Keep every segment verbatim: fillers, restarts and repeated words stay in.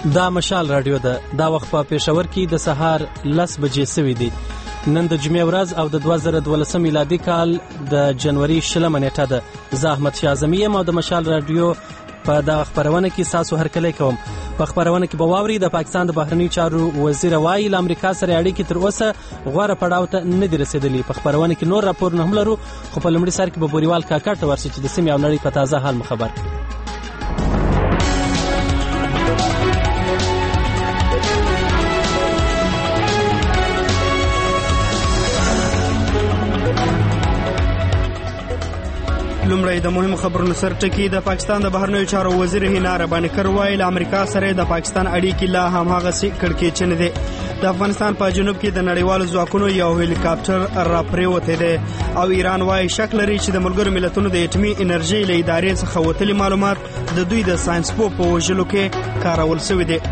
دا مشال رادیو ده. دا وخت په پېښور کې د سهار لس بجې سوي دي. نن د جمعې ورځ او د دوه زره دولسم میلادي کال د جنوري شلمه نیټه ده. زه احمد شاه اعظمي یم او د مشال رادیو په دغه خپرونه کې ستاسو هرکلی کوم. په خپرونه کې به واورئ د پاکستان د بهرنیو چارو وزیر وایي له امریکا سره اړیکې تر اوسه غوره پړاو ته نه دي رسېدلي. په خپرونه کې نور راپورونه هم لرو، خو په لومړي سر کې به بوریوال کاکړ ته ورسو چې د سیمې او نړۍ په تازه حال مو خبر کړي. لومړی د مهمو خبرونو سر ټکی. د پاکستان د بهرنیو چارو وزیر هینا رباني کر وایي له امریکا سره د پاکستان اړیکې لا هم هغسې کړکېچنې دي. د افغانستان په جنوب کې د نړیوالو ځواکونو یو هلیکاپټر را پریوتی دی او ایران وایي شک لري چې د ملګرو ملتونو د اټومي انرژۍ له ادارې څخه وتلي معلومات د دوی د ساینسپو په وژلو کې کارول شوي دي.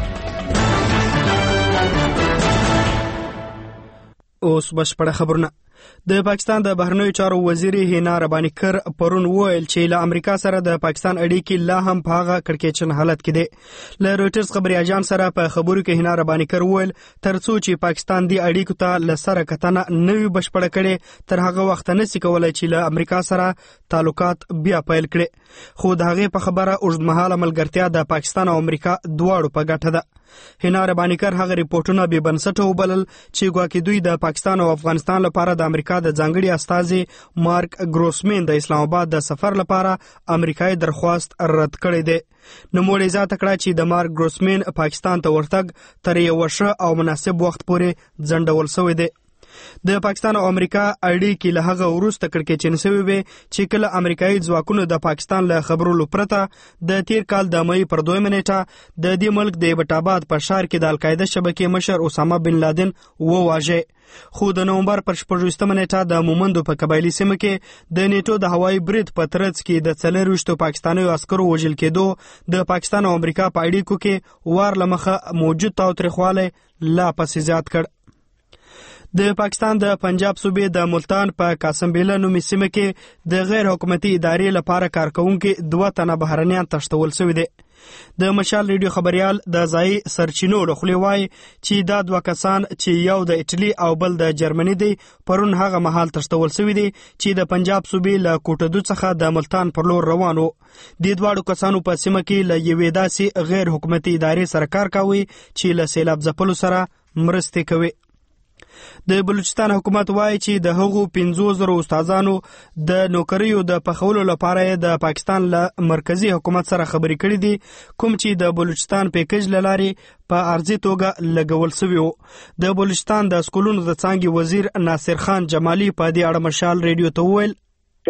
اوس بشپړه خبرونه. د پاکستان د بهرنیو چارو وزیر هینا رباني کر پرون وویل چې له امریکا سره د پاکستان اړیکې لا هم په هغه کړکېچن حالت کې دي. له رویټرز خبري اژانس سره په خبرو کې هینا رباني کر وویل ترڅو چې پاکستان دې اړیکو ته له سره کتنه نه وي بشپړه کړې تر هغه وخت نشي کولای چې له امریکا سره تعلقات بیا پیل کړي. خو د هغې په خبره اوږدمهاله ملګرتیا د پاکستان او امریکا دواړو په ګټه ده. هینا رباني کر هغه ریپورټونه بې بنسټه وبلل چې ګواکې دوی د پاکستان او افغانستان لپاره د امریکا د ځانګړي استازي مارک ګروسمین د اسلام آباد د سفر لپاره امریکایي درخواست رد کړی دی. نوموړي اضافه کړه چې د مارک ګروسمین پاکستان ته ورتګ تر یوه ښه او مناسب وخت پورې ځنډول شوی دی. د پاکستان او امریکا اړیکې له هغه وروسته کړکېچن شوې وې چې کله امریکایي ځواکونو د پاکستان له خبرولو پرته د تیر کال د مئی پر دویمه نیټه د دې ملک د ایبټ آباد په ښار کې د القاعده شبکې مشر اسامه بن لادن وواژه. خو د نومبر پر شپږویشتمه نیټه د مومندو په قبایلي سیمه کې د نیټو د هوایي برید په ترڅ کې د څلرویشتو پاکستانیو عسکرو وژل کېدو د پاکستان او امریکا په اړیکو کې وار له مخه موجود تاوتریخوالی لا پسې زیات کړ. د پاکستان د پنجاب صوبې د ملتان په قاسمبیله نومي سیمه کې د غیر حکومتي ادارې لپاره کارکوونکي دوه تنه بهرنیان تښتول شوي دي. د مشال ریډیو خبریال د ځایي سرچینو له خولې وایي چې دا دوه کسان چې یو د ایټلي او بل د جرمني دی پرون هغه مهال تښتول شوي دي چې د پنجاب صوبې له کوټدو څخه د ملتان پر لور روان وو. د دواړو کسانو په سیمه کې له یوې داسې غیر حکومتي ادارې سره کار کوي چې له سیلاب ځپلو سره مرستې کوي. د بلوچستان حکومت وایي چې د هغو پنځو زرو استادانو د نوکریو د پخولو لپاره د پاکستان له مرکزی حکومت سره خبرې کړې دي کوم چې د بلوچستان پیکج له لارې په عرضي توګه لګول شوي وو. د بلوچستان د سکولونو د څانګې وزیر ناصر خان جمالي په دې اړه مشال ریډیو ته وویل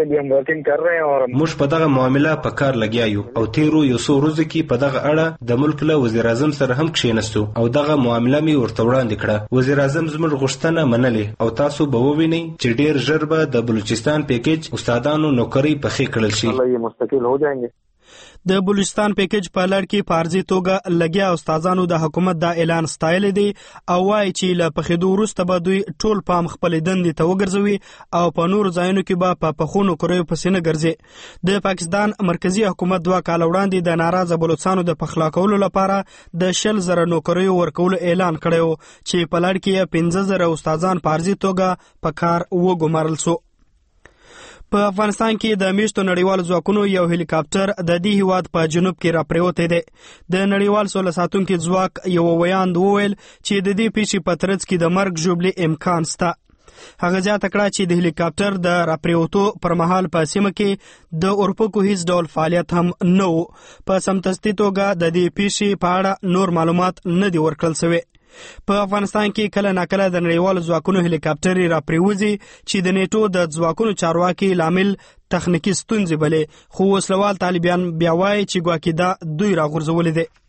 موږ په دغه معامله په کار لګیا یو او تیرو یو څو ورځو کې په دغه اړه د ملک له وزیر اعظم سره هم کښېنستو او دغه معامله مې ورته وړاندې کړه. وزیر اعظم زموږ غوښتنه منلې او تاسو به ووینئ چې ډیر ژر به د بلوچستان پیکج استادانو نوکرۍ پخې کړل شي. د بلوچستان پیکج په لړ کې په عرضي توګه لګیا استادانو د حکومت دا اعلان ستایلی دی او وایي چې له پخېدو وروسته به دوی ټول پام خپلې دندې ته وګرځوي او په نورو ځایونو کې به په پخو نوکریو پسې نه ګرځي. د پاکستان مرکزي حکومت دوه کاله وړاندې د ناراضه بلوچستانو د پخلا کولو لپاره د شل زره نوکریو ورکولو اعلان کړی و چې په لړ کې یې پنځه زره استادان په عرضي توګه په کار وګمارل شو. په افغانستان کې د میشتو نړیوالو ځواکونو یو هلیکاپټر د دې هیواد په جنوب کې را پریوتی دی. د نړیوال سوله ساتونکي ځواک یو ویاند وویل چې د دې پیښې په ترڅ کې د مرګ ژوبلې امکان شته. هغه زیاته کړه چې د هلیکاپټر د راپریوتو پر مهال په سیمه کې د اورپکو هیڅ ډول فعالیت هم نه و. په سمدستي توګه د دې پیښې په اړه نور معلومات نه دي ورکړل شوي. په افغانستان کې کله ناکله د نړیوالو ځواکونو هلیکاپټر را پریوځي چې د نیټو د ځواکونو چارواکي لامل تخنیکي ستونزې بلې، خو وسلوال طالبان بیا وایي چې ګواکې دا دوی راغورځولي دي.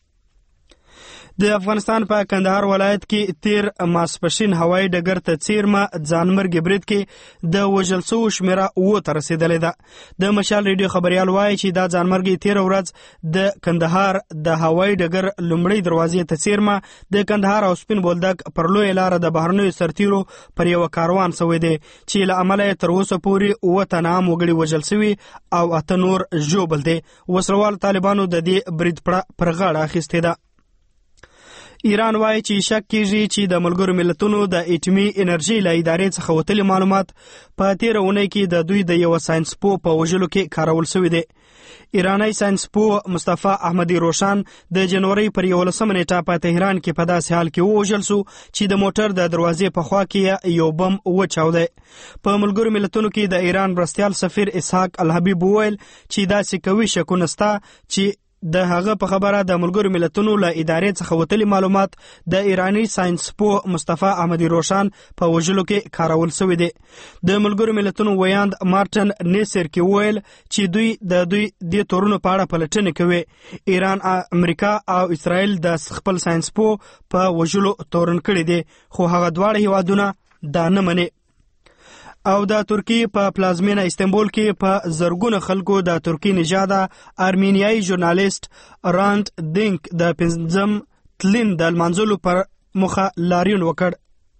د افغانستان په کندهار ولایت کې تیر ماسپښین هوایي ډګر ته څیرمه ځانمرګي برید کې د وژل شوو شمېره اووه ته رسېدلې ده. د مشال ریډیو خبریال وایي چې دا ځانمرګي تیره ورځ د کندهار د هوایي ډګر لومړۍ دروازې ته څیرمه د کندهار او سپین بولدک پر لویه لاره د بهرنیو سرتیرو پر یوه کاروان شوی دی چې له امله یې تر اوسه پورې اووه تنه عام وګړي وژل شوي او اته نور ژوبل دي. وسلوالو طالبانو د دې برید پر غاړه اخیستې ده. ایران وایي چې شک کیږي چې د ملګرو ملتونو د اټومي انرژي له ادارې څخه وتلي معلومات په تیره اونۍ کې د دوی د یو ساینسپوه په وژلو کې کارول شوي دي. ایرانی ساینسپوه مصطفی احمدی روشان د جنوري پر یولسمه نیټه په تهران کې په داسې حال کې ووژل شو چې د موټر د دروازې په خوا کې یو بم وچاودی. په ملګرو ملتونو کې د ایران مرستیال سفیر اسحاق الحبیب وویل چې داسې قوي شکونه شته چې د هغه په خبره د ملګرو ملتونو له ادارې څخه وتلي معلومات د ایرانی ساینسپوه مصطفی احمدی روشان په وژلو کې کارول شوي دي. د ملګرو ملتونو ویاند مارټن نیسر کې وویل چې دوی د دوی د تورونو په اړه پلټنې کوي. ایران، امریکا او اسرائیل د خپل ساینسپوه په وژلو تورن کړي دي، خو هغه دواړه هیوادونه دا نه مني. او د ترکی په پلازمینه استنبول کې په زرګونه خلکو د ترکی نژاده ارمینیایي ژورنالیست راند دینک د پنځم تلین د لمانځلو پر مخه لاریون وکړ.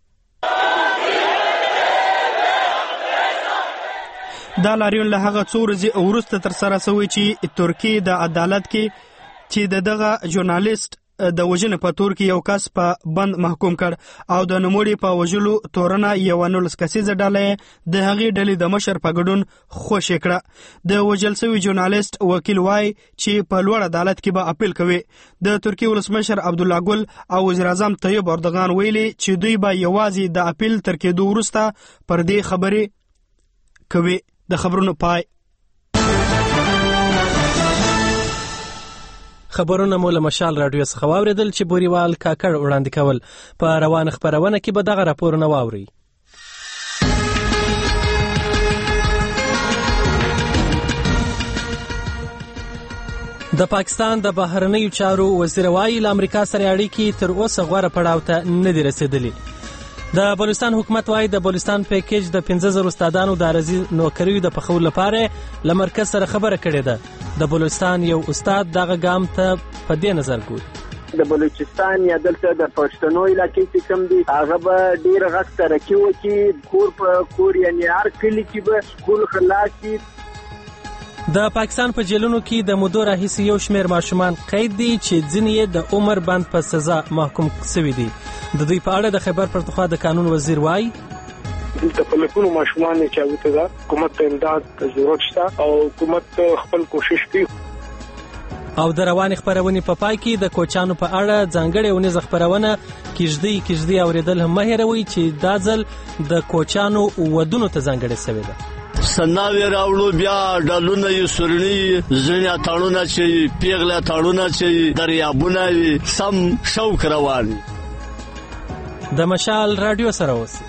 دا لاریون له هغه څو ورځې وروسته ترسره شوی چې ترکی د عدالت کې چې د دغه ژورنالیست د وژنې په تور کې یو کس په بند محکوم کړ او د نوموړي په وژلو تورنه یو نولس کسیزه ډله د هغې ډلې د مشر په ګډون خوشې کړه. د وژل شوي ژورنالیست وکیل وایي چې په لوړ عدالت کې به اپیل کوي. د ترکیې ولسمشر عبدالله ګل او وزیر اعظم طیب اردوغان ویلي چې دوی به یوازې د اپیل تر کېدو وروسته پر دې خبرې کوي. د خبرونو پای. خبرونه مو له مشال رادیو څخه واوریدل چې بوریوال کاکړ وړاندې کول. په روان خبرونه کې به دغه راپورونه واوري. د پاکستان د بهرنیو چارو وزیر وایي له امریکا سره اړیکې تر اوسه غوره پړاو ته نه دي رسیدلي. د بلوچستان حکومت وایي د بلوچستان پیکیج د پنځه زره استادانو د عارضي نوکریو د پخولو لپاره له مرکز سره خبره کړې ده. د بلوچستان یو استاد دغه ګام ته په دې نظر ګوري. د بلوچستان یا دلته د پښتنو علاقې چې کوم دي هغه به ډېر غږ ترقي وکړي، کور په کور یعنې هر کلي کې به سکول خلاص شي. د پاکستان په جیلونو کې د مودو راهیسې یو شمېر ماشومان قید دي چې ځینې یې د عمر بند په سزا محکوم شوي دي. د دوی په اړه د خیبر پختونخوا د قانون وزیر وایي دلته په لکونو ماشومان چې اوته ده حکومت ته امداد ضرورت شته او حکومت خپل کوشش کوي. او د روانې خپرونې په پای کې د کوچانو په اړه ځانګړې اونیزه خپرونه کیږدۍ کیږدۍ اوریدل هم مه هېروئ چې دا ځل د کوچانو ودونو ته ځانګړې شوې ده. سناوی راوړو بیا ډالونه یې سورني ځینې تاړونه چې پیغله تاړونه چې دریابونه وي سم شوق روان. د مشال رادیو سره اوسئ.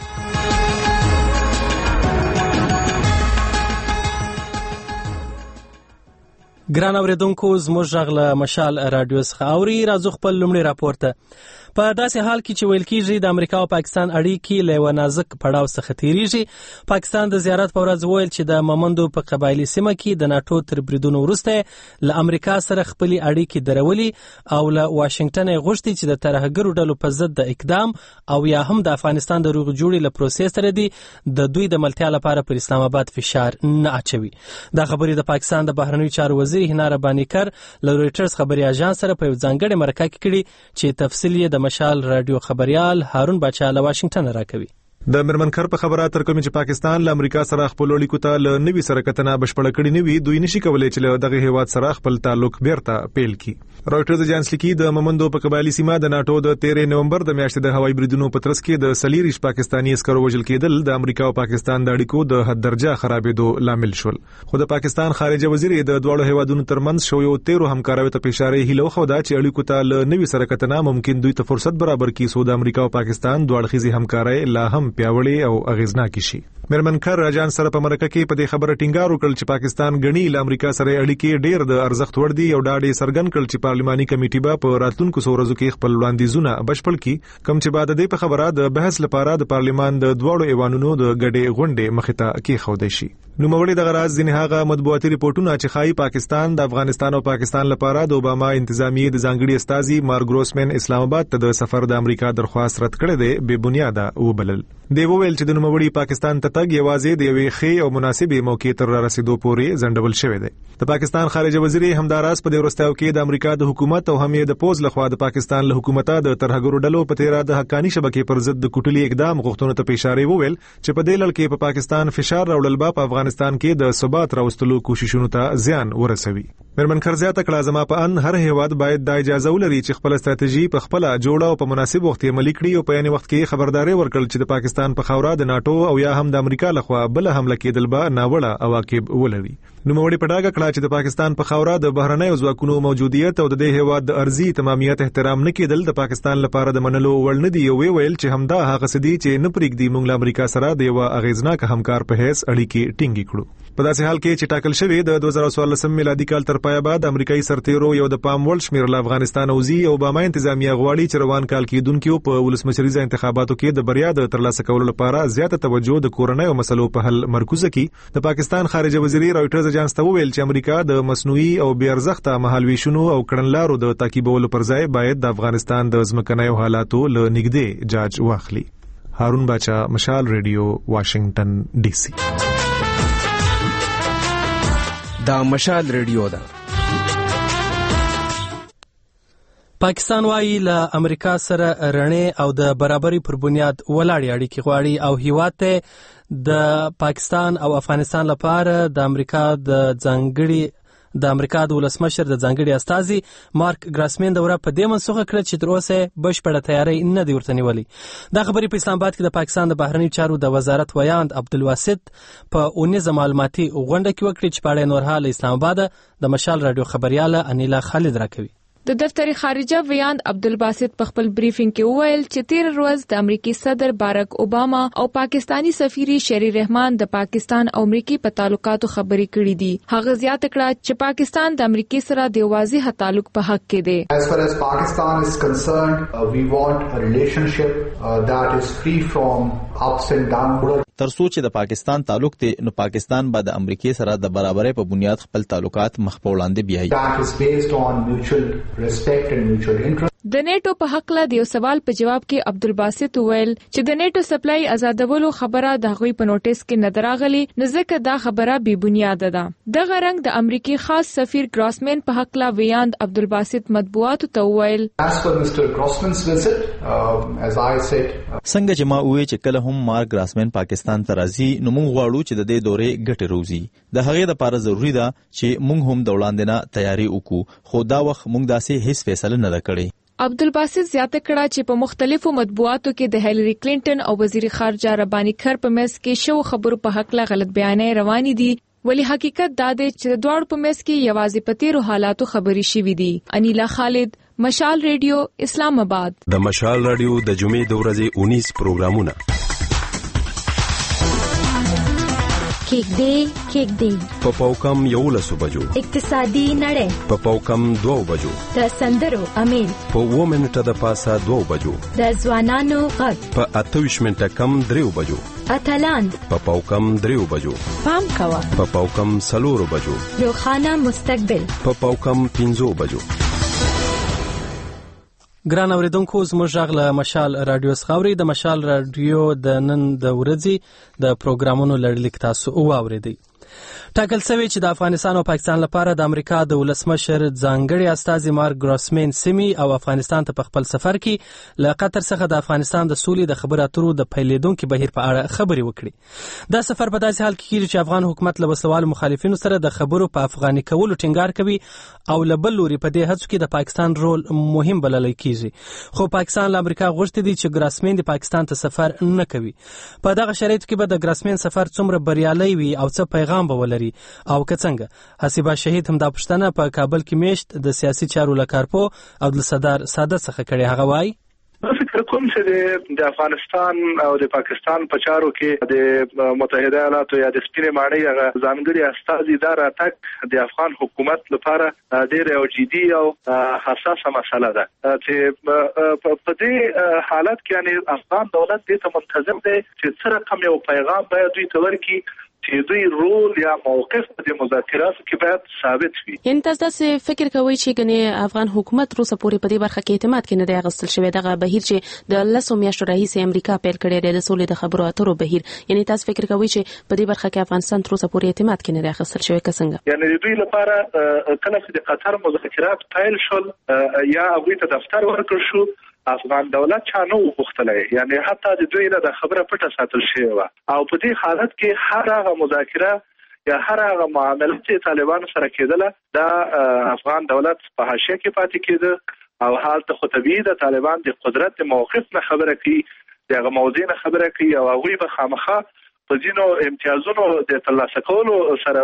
ګران اوریدونکو زموږ غږ له مشال رادیو څخه اوري. راځو خپل لومړی راپور ته. په داسې حال کې چې ویل کېږي د امریکا او پاکستان اړیکې له یوه نازک پړاو څخه تېرېږي. پاکستان د زیارت په ورځ وویل چې د مومندو په قبایلي سیمه کې د ناټو تر بریدونو وروسته له امریکا سره خپلې اړیکې درولي او له واشنګټن یې غوښتي چې د ترهګرو ډلو په ضد د اقدام او یا هم د افغانستان د روغې جوړې له پروسې سره دي د دوی د ملتیا لپاره پر اسلام آباد فشار نه اچوي. دا خبرې د پاکستان د بهرنیو چارو وزیر هینا ربانیکر له رویټرز خبري اژانس سره په یو ځانګړې مرکه کې کړي چې تفصیل یې د مشال رادیو خبريال هارون باچا له واشنګټن راکوي. د مرمنکر په خبره تر کومه چې پاکستان له امریکا سره خپل اړیکو ته له نوي سره کتنه بشپړه کړې نه وي دوی نشي کولای چې له دغه هیواد سره خپل تعلق بیرته پیل کړي. رويټرز اژانس لیکي د مومندو په قبایلی سیمه د ناټو د تیرې نومبر د میاشتې د هوایي بریدونو په ترڅ کې د سلیریش پاکستانی عسکرو وژل کېدل د امریکا او پاکستان د اړیکو د حد درجه خرابېدو لامل شول. خو د پاکستان خارجه وزیر د دوه هیوادونو ترمنځ شو یو تیرو همکاروي ته اشاره هیله خو دا چې اړیکو ته له نوي سره کتنه ممکن دوی ته فرصت برابر کړي سو د امریکا او پاکستان دوه اړخیزي همکاري لا هم پیاوړې او اغیزناک شي. مرمنکر اژانس سره په مرکه کې په دې خبره ټینګار وکړ چې پاکستان غنی له امریکا سره اړیکې ډېر د ارزښت وړ دي او ډاډې سرګن کړ چې پارلماني کمیټه به په راتلونکو څو کې خپل وړاندیزونه بشپړ کړي کوم چې بعد د په خبره د بحث لپاره د پارلمان د دوړو ایوانونو د غډې غونډې مخته کې خوده شي. نو مولوی د غراز ځینې هغه مطبوعاتي ریپورتونه چې خای پاکستان د افغانستان او پاکستان لپاره د اوباما انتظامیه د ځانګړي استازي مارک ګروسمن اسلام آباد ته د سفر د امریکا درخواست رد کړې ده بے بنیاده وبلل. دی وویل چې د نوموړي پاکستان ته تګ یوازې د یوې ښې او مناسبې موقع تر رسیدو پورې ځنډول شوی دی. د پاکستان خارجه وزیر همداراز په دې وروستیو کې د امریکا د حکومت او هم یې د پوز لخوا د پاکستان له حکومت د ترهګرو ډلو په تیرا د حقانی شبکې پر ضد د کوټلي اقدام غوښتنو ته اشاره وویل چې په دې لړ کې په پاکستان فشار راوړل به په افغانستان کې د ثبات راوستلو کوششونو ته زیان ورسوي. مرمن خرزیات کړه زما په ان هر هیواد باید د اجازه ولري چې خپل ستراتیژي په خپل جوړه او په مناسب وخت عملي کړي او په یاني وخت کې خبرداري ورکړي چې د پاکستان په خاوره د ناتو او یا هم د امریکا لخوا بل حمله کېدل به ناوړه عواقب ولري. نو موږ په ډاګه کړه چې د پاکستان په خاوره د بهرنۍ ځواکونو موجودیت او د دې هیواد د ارضي تمامیت احترام نه کېدل د پاکستان لپاره د منلو وړ نه دی. او ویل چې همدا هغه سدي چې نه پرېږدي موږ له امریکا سره د یو اغیزناک همکار په هیڅ اړیکې ټینګې کړو. په داسې حال کې چې ټاکل شوی د دوه زره څوارلسم میلادي کال تر پای بعد امریکایي سرتیرو یو د پام وړ شمیر له افغانستان اوزي او اوباما انتظامیه غواړي چې روان کال کېدونکو په ولسمشریزه انتخاباتو کې د بریا د ترلاسه کولو لپاره زیاته توجه د کورنۍ او مسلو په حل مرکوز کړي. د پاکستان خارجه وزیر راوټرز اجانس ته وویل چې امریکا د مصنوعي او بې ارزښته مهالویشونو او کړنلارو د تعقیبولو پر ځای باید د افغانستان د ځمکنیو حالاتو له نږدې جاج واخلي. هارون باچا، مشال ریډیو، واشنگټن ډي سي. دا مشال ریډیو ده. پاکستان وايي له امریکا سره رڼې او د برابرۍ پر بنیاد ولاړې اړیکې غواړي او هیواد ته د پاکستان او افغانستان لپاره د امریکا د ځانګړي د امریکا د ولسمشر د ځانګړي استازي مارک ګراسمین دوره په دې منسوخه کړه چې تر اوسه بشپړه تیاری نه دی ورته نیولې. دا خبرې په اسلام آباد کې د پاکستان د بهرنیو چارو د وزارت ویاند عبدالواسط په اونیزه معلوماتي غونډه کې وکړي چې په اړه نور حال اسلام آباد د مشال رادیو خبرياله انیلا خالد راکوي. د دفتر خارجه ویاند عبدالباسط په خپل بریفینګ کې وویل چې تیر ورځ د امریکای صدر باراک اوباما او پاکستانی سفیر شری رحمان د پاکستان او امریکای په تعلقاتو خبرې کړې دي. هغه زیاته کړه چې پاکستان د امریکای سره د واضح تعلق په حق کې دی. As far as Pakistan is concerned, uh, we want a relationship uh, that is free from ups and downs. ترڅو چې د پاکستان تعلق دی نو پاکستان به د امریکای سره د برابرۍ په بنیاد خپل تعلقات مخ په وړاندې بیایي. That is based on mutual respect and mutual interest. د نیټو په حق له یو سوال په جواب کې عبدالباسط وویل چې د نیټو سپلای آزادولو خبره د غوي په نوټیس کې نه دراغلي نو ځکه دا خبره بې بنیاده ده. دغه رنګ د امریکای خاص سفیر ګراسمین په حق له ویاند عبدالباسط مطبوعاتو ته وویل As for Mister Grossman's visit, uh, as I said, څنګه چې ما وې چې کله هم مارک ګراسمین پاکستان ته راځي نو موږ غواړو چې د دې دورې ګټه روزي. د هغې لپاره ضروری ده چې موږ هم د وړاندې نه تیاری وکړو خو دا وخت موږ داسې هیڅ فیصله نه کړې. عبدالباسط زیاته کړه چې په مختلفو مطبوعاتو کې د هیلری کلینټن او وزیر خارجه ربانی خر په مېس کې شو خبرو په حق له غلط بیانې روانې دي ولی حقیقت دا دی چې دواړو په مېس کې یوازې په تیرو حالاتو خبرې شوې دي. انیلا خالد، مشال ریډیو، اسلام آباد. د مشال ریډیو د جمعې د ورځې اونیس پروګرامونه کېک دی کېک دی په پاوکم یو لسو بجو اقتصادي نړۍ په پاوکم دوو بجو د سندرو امیل په اووه منټه د پاسه دوو بجو د ځوانانو غږ په اته ویشت منټه کم دریو بجو اتلان په پاوکم دریو بجو پام کوه په پاوکم سلورو بجو روخانه مستقبل په پاوکم پنځو بجو. ګران اوریدونکو زموږ غږ له مشال رادیو څخه اورئ. د مشال رادیو د نن د ورځې د پروګرامونو لړلیک تاسو واورئ. ټاکل شوی چې د افغانستان او پاکستان لپاره د امریکا د ولسمشر ځانګړي استازي مارک ګراسمین سیمي او افغانستان ته په خپل سفر کې له قطر څخه د افغانستان د سولې د خبرو اترو د پیلېدونکو بهیر په اړه خبرې وکړي. دا سفر په داسې حال کې کیږي چې افغان حکومت له وسلوالو مخالفینو سره د خبرو په افغاني کولو ټینګار کوي او له بل لوري په دې هڅو کې د پاکستان رول مهم بلل کیږي. خو پاکستان له امریکا غوښتي دي چې ګراسمین د پاکستان ته سفر نه کوي. په دغه شرایطو کې به د ګراسمین سفر څومره بریالي وي او څه پیغام به ولري او که څنګه. حسیبه شهید هم دا پښتنه په کابل کې میشت د سیاسي چارو لکارپو عبدالصدر ساده څخه کړي. هغه وایي فکر کوم چې د افغانستان او د پاکستان په چارو کې د متحده ایالاتو یا د سپینې ماڼۍ هغه ځانګړي استازي دا راتګ د افغان حکومت لپاره ډېر یو جدي او حساسه مسله ده چې په دې حالت کې یعنی افغان دولت دې ته منتظر دی چې څه رقم یو پیغام باید دوی ته ورکړي چې دوی رول یا موقف د مذاکراتو کې باید ثابت وي. یعنی تاسو څه فکر کوئ چې ګنې افغان حکومت روسه پورې په دې برخه کې اعتماد کې نه دی اغوستل شوی دغه بهیر چې د لسو میاشتو راهیسې امریکا پیل کړی دی د سولې د خبرو اترو بهیر، یعنی تاسو فکر کوئ چې په دې برخه کې افغانستان روسه پورې اعتماد کې نه دی اغوستل شوی که څنګه؟ یعنی دوی لپاره کله چې د قطر مذاکرات پیل شول یا هغوی ته دفتر ورکړ شو، افغان دولت چا نه وغوښتلی، یعنی حتی د دوی نه د خبره پټه ساتل شوې وه. او په دې حالت کې هر هغه مذاکره یا هر هغه معامله چې طالبانو سره کېدله د افغان دولت په حاشیه کې پاتې کېده او حالت خو طبیعي د طالبان د قدرت د موقف نه خبره کوي، د هغه موضوع نه خبره کوي او هغوی به خامخا په ځینو امتیازونو د ترلاسه کولو سره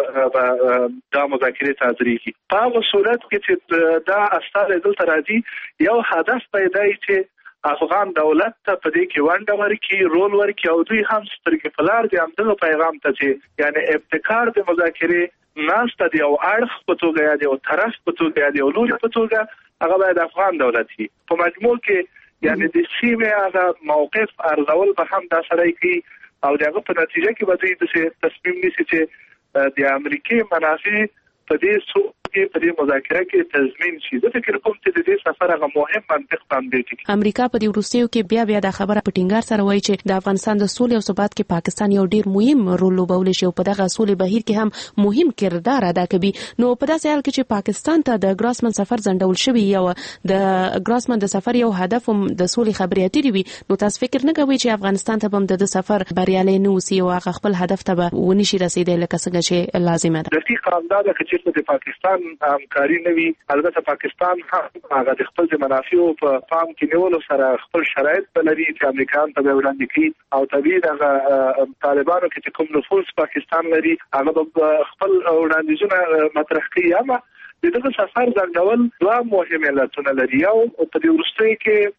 دا مذاکرې ته حاضرېږي. په هغه صورت کې چې دا استازی دلته راځي یو هدف پیدا وي چې افغان دولت ته په دې کې ونډه ورکړي، رول ورکړي او دوی هم سترګې په لار دي همدغه پیغام ته چې یعنی ابتکار د مذاکرې ناسته د یو اړخ په توګه یا د یو طرف په توګه یا د یو لوري په توګه هغه باید افغان دولت وي. په مجموع کې یعنی د سیمې هغه موقف ارزول به هم دا سړی کوي او دغه په نتیجه کې به دوی د تصمیم نیسي چې د امریکای منافع په دې څو کې په دې مذاکره کې تضمین شي. زه فکر کوم چې د دې سفر هغه مهم منطق باندې ټکی. امریکا په دې وروستیو کې بیا بیا د خبره په ټینګار سره وایي چې د افغانستان د سولې او ثبات کې پاکستان یو ډیر مهم رول لوبولی شي او په دغه سولې بهیر کې هم مهم کردار ادا کوي. نو په داسې حال کې چې پاکستان ته د ګراسمن سفر ځنډول شوی یو د ګراسمن د سفر یو هدف هم د سولې خبرې اترې وي، نو تاسو فکر نه کوئ چې افغانستان ته هم د سفر بریالي نه وسی او هغه خپل هدف ته ونشي رسیدلی لکه څنګه چې لازمه ده؟ دقیقاً دا د چې د پاکستان همکاري نوي، البته پاکستان هم هغه د خپل د منافعو په پام کې نیولو سره خپل شرایط لري چې امریکایان ته وړاندې کړي او طبیعي د طالبانو کې کوم نفوذ پاکستان لري هغه خپل وړاندیزونه مطرح کوي. اما دغه سفر ځنډول دوه مهم علتونه لري. یو په دې وروستیو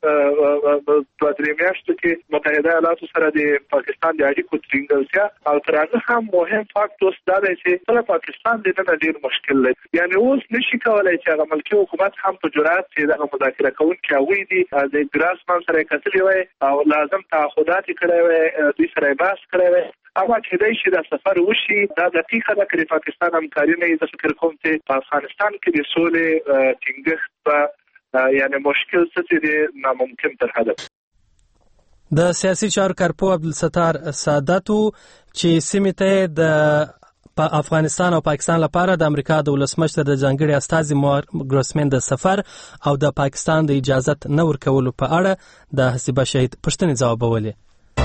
کې په درې میاشتو کې متحده ایالاتو سره د پاکستان د اړیکو ټینګولتیا او تر هغه هم مهم فاکټ اوس دا دی چې ټول پاکستان د نن ډیر مشکل دی، یعنی اوس نشي کولای چې هغه ملکي حکومت هم په جرأت چې دغه مذاکره کوونکي هغوی دي د ګراسمن سره کتلي وای او لازم تعهدات کړی وای، دوی سره بحث کړی وای. اما کېدای شي دا سفر وشي، دا دقیقه ده چې پاکستان همکاري نه زه فکر کوم چې په افغانستان کې د سولې ټینګښت به یعنی مشکل څه دی ناممکن تر حده. د سیاسي چارو کارپو عبدالستار سعادتو چې سیمې ته د په افغانستان او پاکستان لپاره د امریکا د ولسمشر د ځانګړي استازي مارک ګراسمن د سفر او د پاکستان د اجازت نه ورکولو په اړه د حسیبه شهید پوښتنې ځوابولې.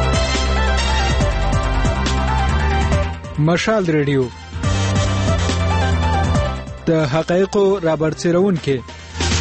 مشال ریډیو د حقایقو رابرسېرون کې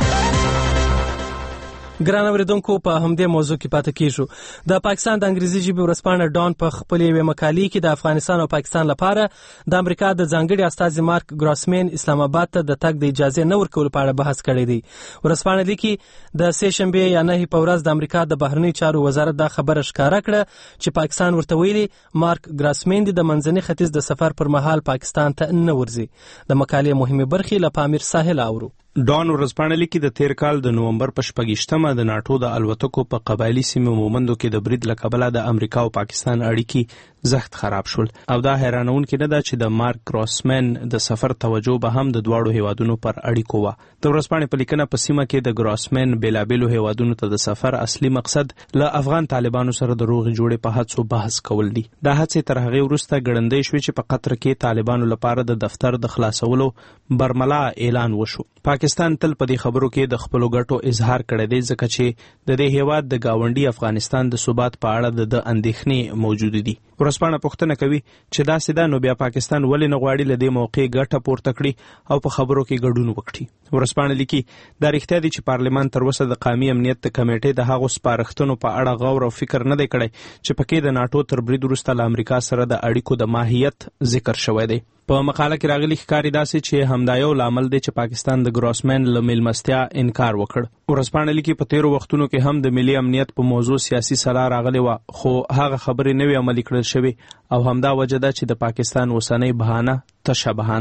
ګران اوریدونکو په همدې موضوع کې پاتې کیږو. د پاکستان د انګریزي ژبې ورځپاڼه ډان په خپلې یوې مقالې کې د افغانستان او پاکستان لپاره د امریکا د ځانګړي استازي مارک ګراسمن اسلام آباد ته د تګ د اجازه نه ورکولو په اړه بحث کړی دی. ورځپاڼه لیکي د سې شنبې یا نهي په ورځ د امریکا د بهرنی چارو وزارت دا خبره ښکاره کړه چې پاکستان ورته ویلي مارک ګراسمن د منځني ختیځ د سفر پر مهال پاکستان ته نه ورځي. د مقالې مهمه برخې له پامیر ساحل اورو. ډان ورځپاڼه لیکي د تیر کال د نومبر په شپږیشتمه د ناټو د الوتکو په قبایلي سیمو مومندو کې د برید له کبله د امریکا او پاکستان اړیکې زخت خراب شول او دا حیرانونکې نه ده چې د مارک ګراسمن د سفر توجه به هم د دواړو هیوادونو پر اړیکو وه. د ورځپاڼې په لیکنه په سیمه کې د ګراسمن بیلابیلو هیوادونو ته د سفر اصلي مقصد له افغان طالبانو سره د روغې جوړې په هڅو بحث کول دي. دا هڅې تر هغې وروسته ګړندۍ شوې چې په قطر کې طالبانو لپاره د دفتر د خلاصولو برملا اعلان وشو. پاکستان تل په دې خبرو کې د خپلو ګټو اظهار کړی دی ځکه چې د دې هیواد د گاونډي افغانستان د ثبات په اړه د اندېښنې موجود دي. ورځپاڼه پوښتنه کوي چې دا سیده نو بیا پاکستان ولې نه غواړي له دې موقع ګټه پورته کړي او په خبرو کې ګډون وکړي. ورځپاڼه لیکي دا رښتیا دي چې پارلمان تر اوسه د قومي امنیت د کمیټې د هغو سپارښتنو په اړه غور او فکر نه دی کړی چې پکې د ناټو تر برید وروسته له امریکا سره د اړیکو د ماهیت ذکر شوی دی. په مقاله کې راغلي ښکاري داسې چې همدا یو لامل دی چې پاکستان د ګراسمن له میلمستیا انکار وکړ. ورځپاڼه لیکي په تیرو وختونو کې هم د ملي امنیت په موضوع سیاسي سلا راغلې وه خو هغه خبرې نه وې عملي کړل شوې او همدا وجه ده چې د پاکستان اوسنۍ بهانه تشه بهانه ده.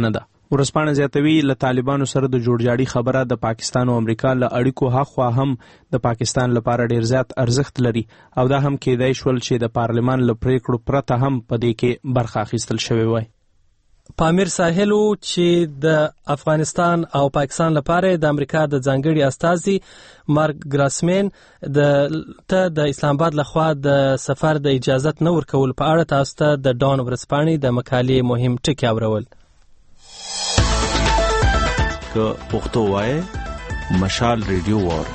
ورځپاڼه زیاتوي له طالبانو سره د جوړجاړي خبره د پاکستان او امریکا له اړیکو هاخوا هم د پاکستان لپاره ډیر زیات ارزښت لري او دا هم کېدای شول چې د پارلمان له پریکړو پرته هم په دې کې برخه اخیستل شوې وای. پامیر ساحل چې د افغانستان او پاکستان لپاره د امریکا د ځانګړي استازي مارک ګراسمین د ته د اسلام آباد لخوا د سفر د اجازت نه ورکول په اړه تاسو ته د ډان ورځپاڼې د مقالې مهم ټکي اورول. که پښتو وای مشال ریډیو وار.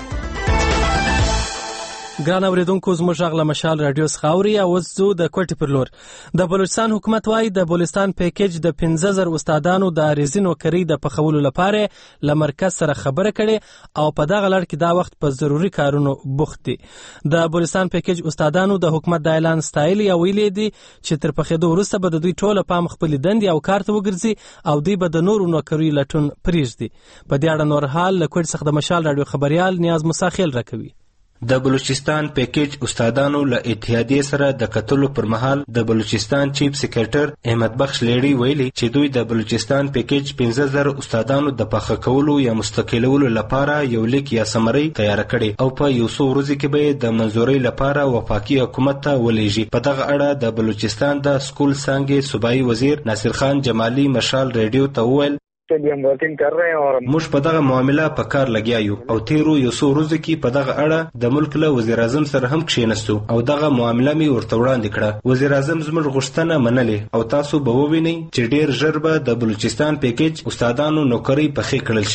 ګران اوریدونکو زموږ غږ له مشال رادیو څخه اوري او اوس ځو د کوټې پر لور. د بلوچستان حکومت وایي د بلوچستان پیکیج د پنځه زره استادانو د عارضي نوکرۍ د پخولو لپاره له مرکز سره خبره کړې او په دغه لړ کې دا وخت په ضروري کارونو بوخت دي. د بلوچستان پیکیج استادانو د حکومت د اعلان ستایلي او ویلي دي چې تر پخېدو وروسته به د دوی ټوله پام خپل دندې او کار ته وګرځي او دوی به د نورو نوکریو لټون پرېږدي. په دې اړه نور حال له کوټې څخه د مشال رادیو خبریال نیاز مساخیل راکوي. د بلوچستان پیکیج استادانو له اتحادیې سره د کتلو پر مهال د بلوچستان چیف سیکریټر احمد بخش لیړي ویلي چې دوی د بلوچستان پیکیج پنځه زره استادانو د پخه کولو یا مستقلولو لپاره یو لیک یا سمري تیار کړي او په یو څو ورځې کې به د منظورۍ لپاره وفاقي حکومت ته ولېږي. په دغه اړه د بلوچستان د سکول څانګې صوبایي وزیر ناصر خان جمالي مشال ریډیو ته وویل موږ په دغه معامله په کار لګیا یو او تیرو یو څو ورځو کې په دغه اړه د ملک له وزیر اعظم سره هم کښېنستو او دغه معامله مې ورته وړاندې کړه. وزیر اعظم زموږ غوښتنه منلې او تاسو به ووینئ چې ډیر ژر به د بلوچستان پیکیج استادانو نوکرۍ پخې کړل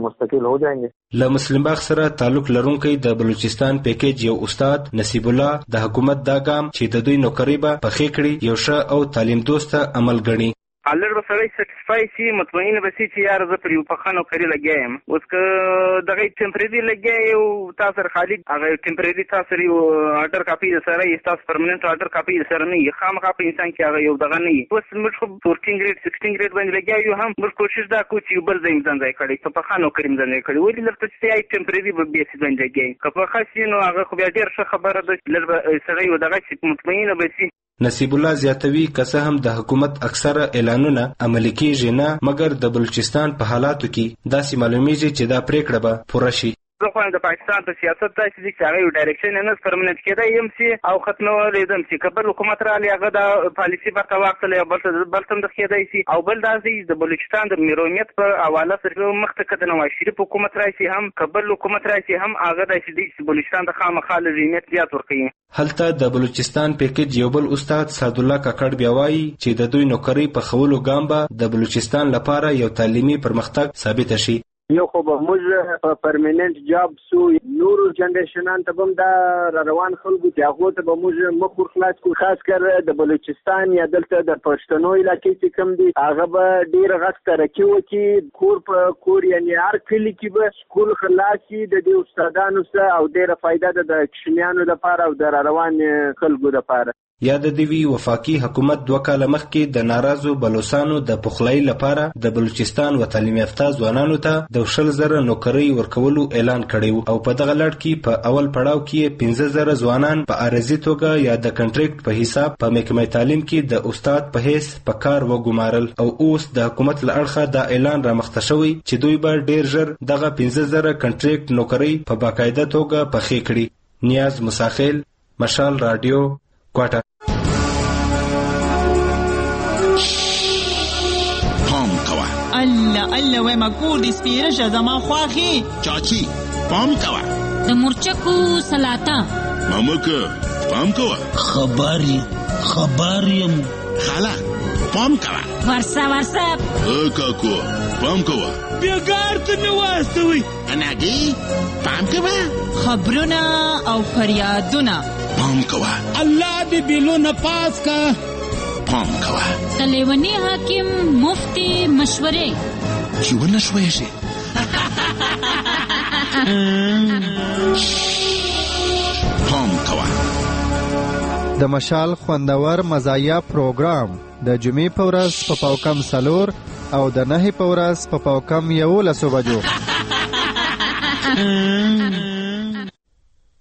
شي. له مسلم باغ سره تعلق لرونکی د بلوچستان پیکیج یو استاد نصیب الله د حکومت دا ګام چې د دوی نوکرۍ به پخې کړي یو ښه او تعلیم دوسته عمل ګڼي. الر به سړی سټیسفای شي مطمئن به شي چې یار زه پر یو پخه نوکري لګیا یم. اوس که دغه ټمپرري لګیا یو تاسو سره خالي هغه ټمپرري تاسو سره یو آرډر کاپي سره یې تاسو پرمننت آرډر کاپي سره نه یې خامخا په انسان کې هغه یو دغه نه یي. اوس موږ خو فورټین ګریډ سکسټین ګریډ باندې لګیا یو هم موږ کوشش دا کوو چې یو بل ځای ځان ځای کړی په پخه نوکري ځان ځای کړی ولې لرته چې یې ټمپرري به بیس باندې لګیا که پخه شي نو هغه خو بیا ډېر ښه خبره ده چې لږ سړی یو دغه چې مطمئنه به شي. نصیب الله زیاتوي که څه هم د حکومت اکثره اعلانونه عملي کېږي نه مګر د بلوچستان په حالاتو کې داسې معلومیږي چې دا پریکړه به پوره شي. زه خو د پاکستان په سیاست داسې دي چې هغه یو ډایرکشن نه پرمننت کېدای یم چې او ختمولی دم چې که بل حکومت راغلی هغه د پالیسي برخه واخلي او بل ته د کېدای شي او بل داسې د بلوچستان د میرومیت په حواله سره مخته که د نواز شریف حکومت راشي هم که بل حکومت راشي هم هغه داسې دي چې بلوچستان د خامخا لزیمیت زیات ورکوي. هلته د بلوچستان پیکیج یو بل استاد سعدالله کاکړ بیا وایي چې د دوی نوکرۍ پخولو ګام به د بلوچستان لپاره یو تعلیمي پرمختګ ثابته شي. یو خو به موږ په پرمننت جاب سو نورو جنریشنان ته هم دا را روان خلکو چې هغو ته به موږ مخ ور خلاص کړو. خاص کر د بلوچستان یا دلته د پښتنو علاقې چې کوم دي هغه به ډېر غټ ترقي وکړي. کور په کور یعنې هر کلي کې به سکول خلاص شي د دې استادانو سره او ډېره فایده ده د کشمیانو لپاره او د را روان خلکو لپاره. یاد دی وی وفاقي حکومت دوه کاله مخکې د ناراضو بلوچستانو د پخلای لپاره د بلوچستان و تعلیم یافته ځوانانو ته د شل زره نوکرۍ ورکولو اعلان کړی او په دغه لړ کې په اول پړاو کې پنځه زره ځوانان په عارضي توګه یا د کنټریکټ په حساب په محکمه تعلیم کې د استاد په حیث په کار وګمارل او اوس د حکومت له اړخه دا اعلان را مخته شوی چې دوی به ډیر ژر دغه پنځه زره کنټریکټ نوکرۍ په باقاعده توګه پخې کړي. نیاز مساخیل مشال رادیو کوټه. الله الله وای ما کور دې سپیره شه زما خواخې چاچی پام کوه د مرچکو سلاتا مامکه پام کوه خبر خبر یم خاله پام کوه ورسا ورسا ا کاکو پام کوه بیګار ته نه واستوي اناګي پام کوه خبرونه او فریادونه پام کوه الله دې بیلونه پاس کا پام کوه تلیونی حاکم مفتی مشورې چې ونه شوی شي پام کوه. د مشال خوندور مزایا پروګرام د جمعې په ورځ په پاوکم سلور او د نهي په ورځ په پاوکم یولسو بجو.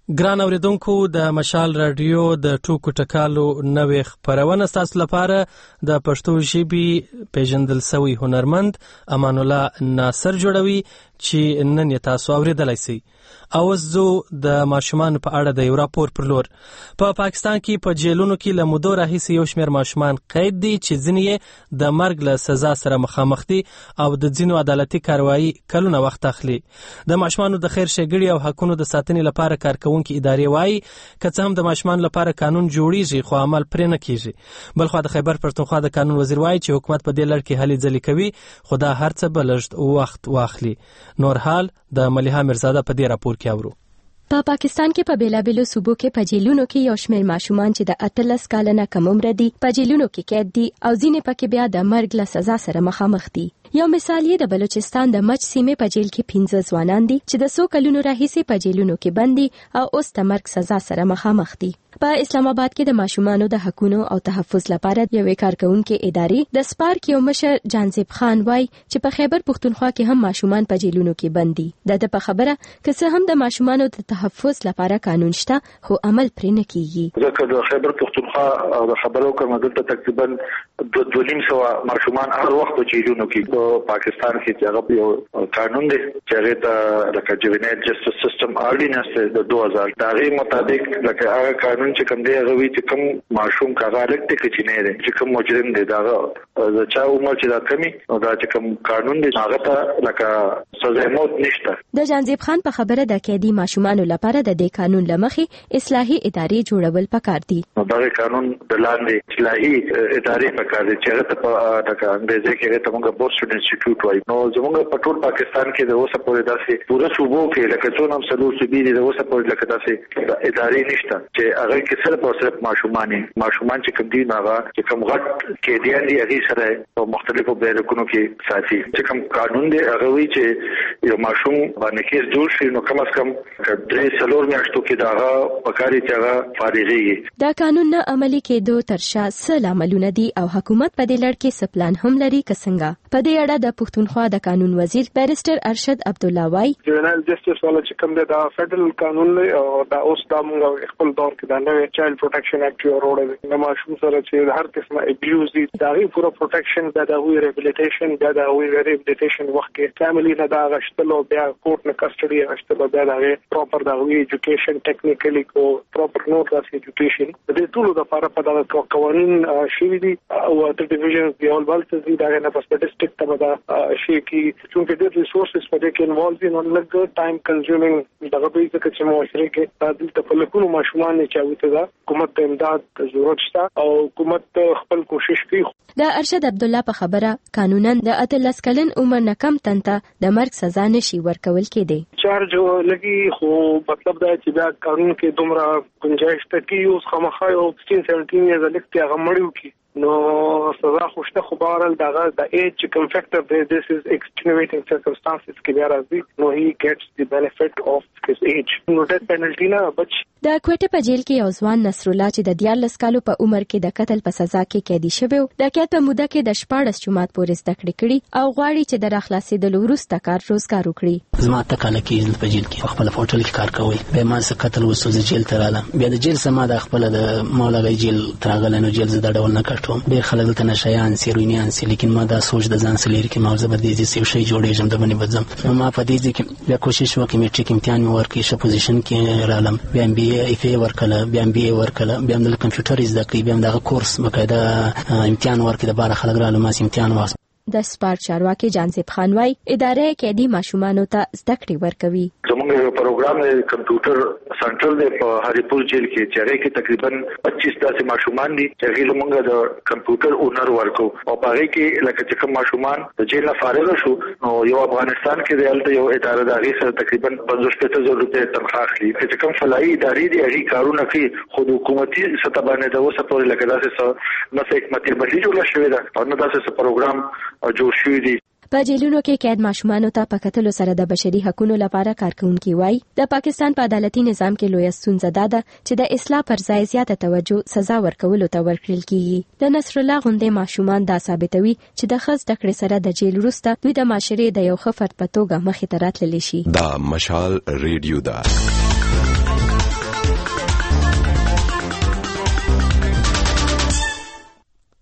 ګران اوریدونکو د مشال رادیو د ټوکو ټکالو نوې خبرونه تاسو لپاره د پښتو ژبې پیژندل شوی هنرمند امان الله ناصر جوړوي چې نن تاسو اوریدلای شئ. او زه د ماشومان په اړه د یو راپور پر لور په پا پاکستان کې په جیلونو کې له مودو راهیسې یو شمېر ماشومان قید دي چې ځینې د مرګ له سزا سره مخامخ دي او د ځینو عدالتي کاروایی کلونه وخت اخلي. د ماشومانو د خیر ښېګړې او حقونو د ساتنې لپاره کارکوونکي ادارې وایي که څه هم د ماشومانو لپاره قانون جوړیږي خو عمل پرې نه کیږي. بلخوا د خیبر پښتونخوا د قانون وزیر وایي چې حکومت په دې لړ کې هلې ځلې کوي خو دا هر څه به لږ وخت واخلي. نور حال د ملیحه میرزاده په دې راپور کې اورو. په پا پاکستان کې په بیلابېلو صوبو کې په جیلونو کې یو شمېر ماشومان چې د اتلس کاله نه کم عمره دي په جیلونو کې قید دي او ځینې پکې بیا د مرګ له سزا سره مخامخ دي. یو مثال یې د بلوچستان د مچ سیمې په جیل کې پنځه ځوانان دي چې د څو کلونو راهیسې په جیلونو کې بند دي او اوس د مرګ سزا سره مخامخ دي. په اسلام آباد کې د ماشومانو د حقونو او تحفظ لپاره یوې کارکونکو ادارې د سپارک یو مشر جانزیب خان وای چې په خیبر پښتونخوا کې هم ماشومان په جیلونو کې بند دي. د په خبره که څه هم د ماشومانو د تحفظ لپاره قانون شته خو عمل پرې نه کیږي. ځکه د خیبر پښتونخوا او د خبرو کوم دلته تقریبا دوه نیم سو ماشومان هر وخت په جیلونو کې په پاکستان کې هغه یو قانون دی چې هغه د لکه جوینایل جسټس سیستم آرډیننس د دوه هزار دغه مطابق لکه هغه قانون چې کوم دی هغه وی چې کوم ماشوم کاغه الکټ کې چې نه دی چې کوم مجرم دی دا د چا عمر چې دا کمی او دا چې کوم قانون دی هغه ته لکه سزا موت نشته. د جانزیب خان په خبره د قیدی ماشومان لپاره د دې قانون لمخې اصلاحي ادارې جوړول پکار دي. دا قانون د لاندې اصلاحي ادارې پکار دي چې هغه په دغه انګریزي کې ته موږ بورډ سټوډنټ انسټیټیوټ وایي. نو زموږ په ټول پاکستان کې د اوسه پورې داسې پوره صوبو کې لکه څو نام سلو صوبې دي د اوسه پورې لکه داسې ادارې نشته چې هغه کې صرف او صرف ماشومان ماشومان چې کوم دي هغه چې کوم غټ کې دي دي هغه سره په مختلفو بیرکونو کې ساتي چې کوم قانون دی هغه وی چې یو ماشوم باندې کیس جوړ شي نو کم از کم درې څلور میاشتو کې دا پکاري چې هغه فارغيږي. دا قانون نه عملي کېدو تر شا سل عملونه دي او حکومت په دې لړ کې سپلان هم لري کسنګا. په دې اړه د پښتونخوا د قانون وزیر بیرسټر ارشد عبد الله وای جنرال جسټس والا چې کوم دا فدرل قانون دی او دا اوس د موږ خپل دور کې دا نوې چایلډ پروټیکشن اکټ یو وروړل د ماشوم سره چې هر قسمه ابیوز دي دا غي پوره پروټیکشن دا د وی ریبلیټیشن دا د وی ریبلیټیشن وخت کې فیملی نه دا غشتلو بیا کورټ نه کسټډي غشتلو بیا دا پراپر دا وی ایجوکیشن ټیکنیکلی کو پراپر نوټ راس ایجوکیشن د دې ټولو لپاره په دا قوانين شوي دي او د ډیویژن دی اول بالز دي دا نه په سټټیسټیک ته دا شي کې چې د ریسورسز په دې کې انوالو دي نو لږ ټایم کنزیومینګ دغه به ځکه چې معاشره کې د خپلکونو ماشومان نه چاوي ته دا حکومت ته امداد ضرورت شته او حکومت خپل کوشش کوي. د ارشد عبد الله په خبره قانونا د اتلس کلن عمر نه کم تنته د مرګ سزا نشي ورکول کېدی. چارج لګي خو مطلب دا چې دا قانون کې دومره گنجائش ته کې اوس خامخا یو سټین سبعتاشر یې لکه هغه مړیو کې نو سزا خوشته خو بهرال دغه د ایج کوم فیکټر دی this is extenuating circumstances کې بیا راځي نو he gets the benefit of his age نو ډیت پینلټی نه بچ. د کوټه په جیل کې یو ځوان نصر الله چې د دیارلس کالو په عمر کې د قتل په سزا کې قیدی شوی د قید په موده کې د شپاړس جمعات پورې زده کړې کړي او غواړي چې د راخلاصېدلو وروسته کار روزګار وکړي. زما ته کال کې په جیل کې خپل هوټل کې کار کوي به ما څه قتل وسوځ جیل ته رالم بیا د جیل سما د خپل د مولا جیل تراغله نو جیل زده ډول نه کټوم ډیر خلک دلته نشایان سیروینیان سي لیکن ما دا سوچ د ځان سلیر کې موضوع بدې دي څه شي جوړېږم د باندې بدزم نو ما په دې کې بیا کوشش وکړم چې امتحان مې ورکړم شه پوزیشن کې رالم بیا ام بي اي اف اي ورکړم بیا ام بي اي ورکړم بیا د کمپیوټر زده کړې بیا دغه کورس بقاعده امتحان ورکړم د بار خلک رالم ما امتحان واس. د سپارک چارواکي جانزیب خان وای ادارې قیدی ماشومانو ته زده کړې ورکوي. زموږ یو پروګرام دی کمپیوټر سنټر دی په هریپور جیل کې چې هغه کې تقریبا پچیس داسې ماشومان دي چې هغه موږ د کمپیوټر اونر ورکو او په هغه کې لکه چې کوم ماشومان د جیل نه فارغ شو نو یو افغانستان کې د الته یو اداره د هغه سره تقریبا پنځوس زره روپۍ تنخواه اخلي چې کوم فلایي ادارې دي هغه کارونه کوي خو د حکومتي سطح باندې د اوسه پورې لکه داسې نه څه حکمتي بدلی جوړه شوې ده او نه داسې پروګرام جوړ شوی دی. په جیلونو کې قید ماشومانو ته په کتلو سره د بشري حقوقو لپاره کارکونکي وای د پاکستان په عدالتي نظام کې لوی ستونزه ده چې د اصلاح پر ځای زیاته توجه سزا ورکولو ته ورکړل کیږي. د نصر الله غوندې ماشومان دا ثابتوي چې د خاص تکړه سره د جیل وروسته دوی د معاشري د یو ښه فرد په توګه مخې ته راتللی شي. دا مشال ریډیو دا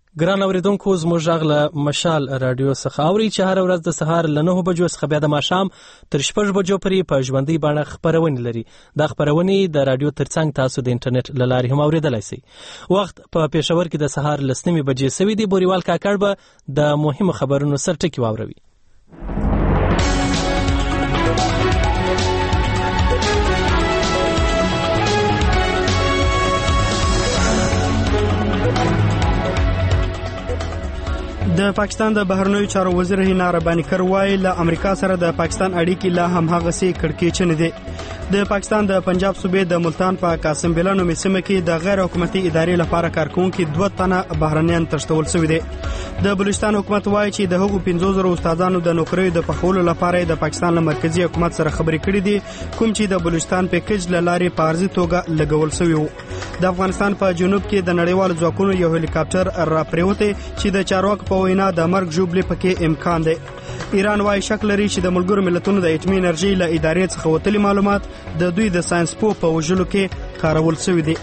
ګران اوریدونکو زموږ غږ له مشال رادیو څخه اوري چې هر ورځ د سهار له نهو بجو څخه بیا د ماښام تر شپږ بجو پورې په ژوندۍ بڼه خپرونې لري. دا خپرونې د رادیو ترڅنګ تاسو د انټرنیټ له لارې هم اوریدلای شئ. وخت په پېښور کې د سهار لس نیمې بجې سوي دي. بوریوال کاکړ به د مهمو خبرونو سرټکي واوروي. د پاکستان د بهرنیو چارو وزیر هینا ربانی کر وایي له امریکا سره د پاکستان اړیکې لا هم هغه سي کړکېچنې دي. د پاکستان د پنجاب صوبې د ملتان په قاسم بلا نومي سیمه کې د غیر حکومتي ادارې لپاره کارکونکو دوه تنه بهرنیان تښتول شوي دي. د بلوچستان حکومت وایي چې د هغو پنځه زره استادانو د نوکریو د پخولو لپاره د پاکستان له مرکزی حکومت سره خبرې کړې دي، کوم چې د بلوچستان پیکیج له لارې په ارزي توګه لګول شوی وو. د افغانستان په جنوب کې د نړیوالو ځواکونو یو هلیکاپټر را پریوته چې د چارواکو په وینا د مرګ ژوبلې پکې امکان دی. ایران وايي شک لري چې د ملګرو ملتونو د اټومي انرژي له ادارې څخه وتلي معلومات د دوی د ساينس پوه په وژلو کې کارول شوي دي.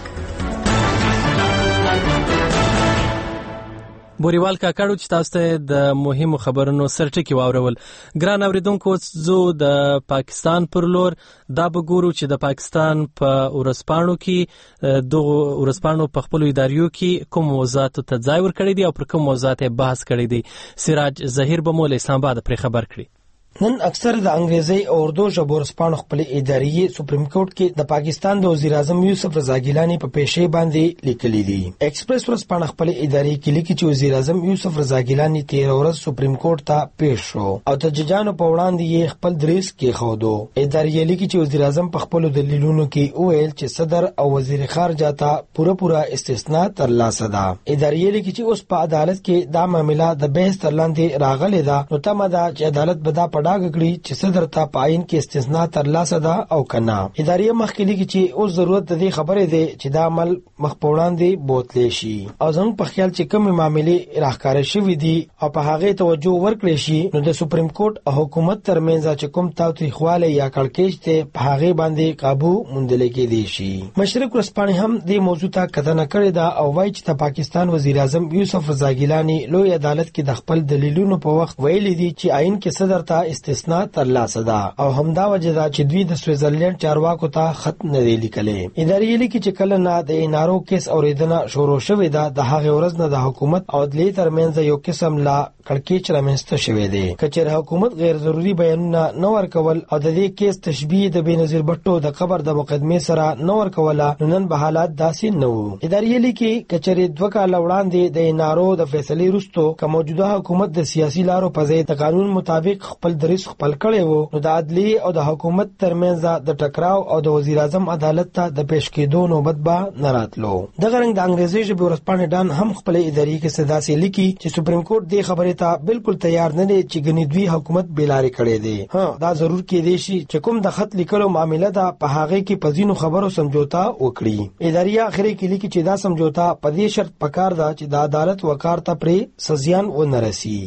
بوریوال کاکړو چې تاسو ته د مهمو خبرونو سرټکي واورول. ګران اوریدونکو زه د پاکستان پر لور دا بګورو چې د پاکستان په ورسپانو کې دغه ورسپانو په خپل اداریو کې کوم موضوعات ته ځای ورکړی دی او پر کوم موضوعات بحث کړی دی. سراج ظهیر به مول اسلام آباد پر خبر کړی. نن اکثر د انګریزي او اردو ژبو ورسپانو خپل ادارې سپریم کورټ کې د پاکستان د وزیر اعظم یوسف رضا ګیلانی په پیښې باندې لیکلي دي. ایکسپریس ورسپانو خپل ادارې کې لیکي چې وزیر اعظم یوسف رضا ګیلانی تیر ورځ سپریم کورټ ته پیښ شو او د ججانو په وړاندې یې خپل دریس کې خودو. ادارې لیکي چې وزیر اعظم په خپل دلیلونو کې وویل چې صدر او وزیر خارجه ته پوره پوره استثناء ترلاسه ده. ادارې لیکي چې اوس په عدالت کې دا معاملہ د بحث تر لاندې راغلی ده، نو تمه ده چې عدالت به دا پډاګ کړي چې صدر ته په عین کې استثناء ترلاسه ده او کنه. ادارې مخکې لیکي چې اوس ضرورت د دې خبرې دی چې دا عمل مخ په وړاندې بوتلی شي او زموږ په خیال چې کومې معاملې راښکاره شوي دي او په هغې توجه ورکړی شي، نو د سپریم کورټ او حکومت ترمنځ چې کوم تاوتریخوالی یا کړکېچ دی په هغې باندې قابو موندلی کېدی شي. مشرق ورځپاڼې هم دې موضوع ته کتنه کړې ده او وایي چې د پاکستان وزیر اعظم یوسف رضا ګیلانی لوی عدالت کې د خپل دلیلونو په وخت ویلي دي چې عین کې صدر ته استثناء ترلاسه ده او همدا وجه ده چې دوی د سویټزرلند چارواکو ته خط نه دی لیکلی. ادارې لیکي چې کله نه د انارو کیس اوریدنه شروع شوې ده د هغې ورځ نه د حکومت او عدلیې ترمنځ یو قسم لا کړکېچ رامنځته شوی دی. که چېرې حکومت غیر ضروري بیانونه نه ورکول او د دې کیس تشبیه د بېنظیر بټو د قبر د مقدمې سره نه ورکوله، نو نن به حالات داسې نه وو. ادارې لیکي که چېرې دوه کاله وړاندې د انارو د فیصلې وروستو که موجوده حکومت د سیاسي لارو په ځای د قانون مطابق خپل دریځ خپل کړی وو، نو د عدلیې او د حکومت ترمنځ د ټکراو او د وزیر اعظم عدالت ته د پیش کېدو نوبت به نه راتلو. دغه رنګ د انګریزي ژبې ورځپاڼې ډان هم خپل ادارې کې داسې لیکي چې سپریم کورټ دې خبرې ته بالکل تیار نه دی چې ګنې دوی حکومت بېلارې کړی دی. ها دا ضرور کېدی شي چې کوم د خط لیکلو معامله ده په هغې کې په ځینو خبرو سمجوتا وکړي. ادارې اخرې کې لیکي چې دا سمجوتا په دې شرط پکار ده چې د عدالت وقار ته پرې سزیان ونه رسي.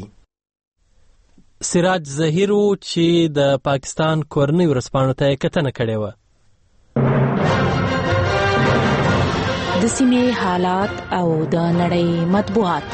سراج ظهیر چې د پاکستان کورنۍ ورځپاڼو ته کتنه کړې وه. د سیمې حالات او د نړۍ مطبوعات.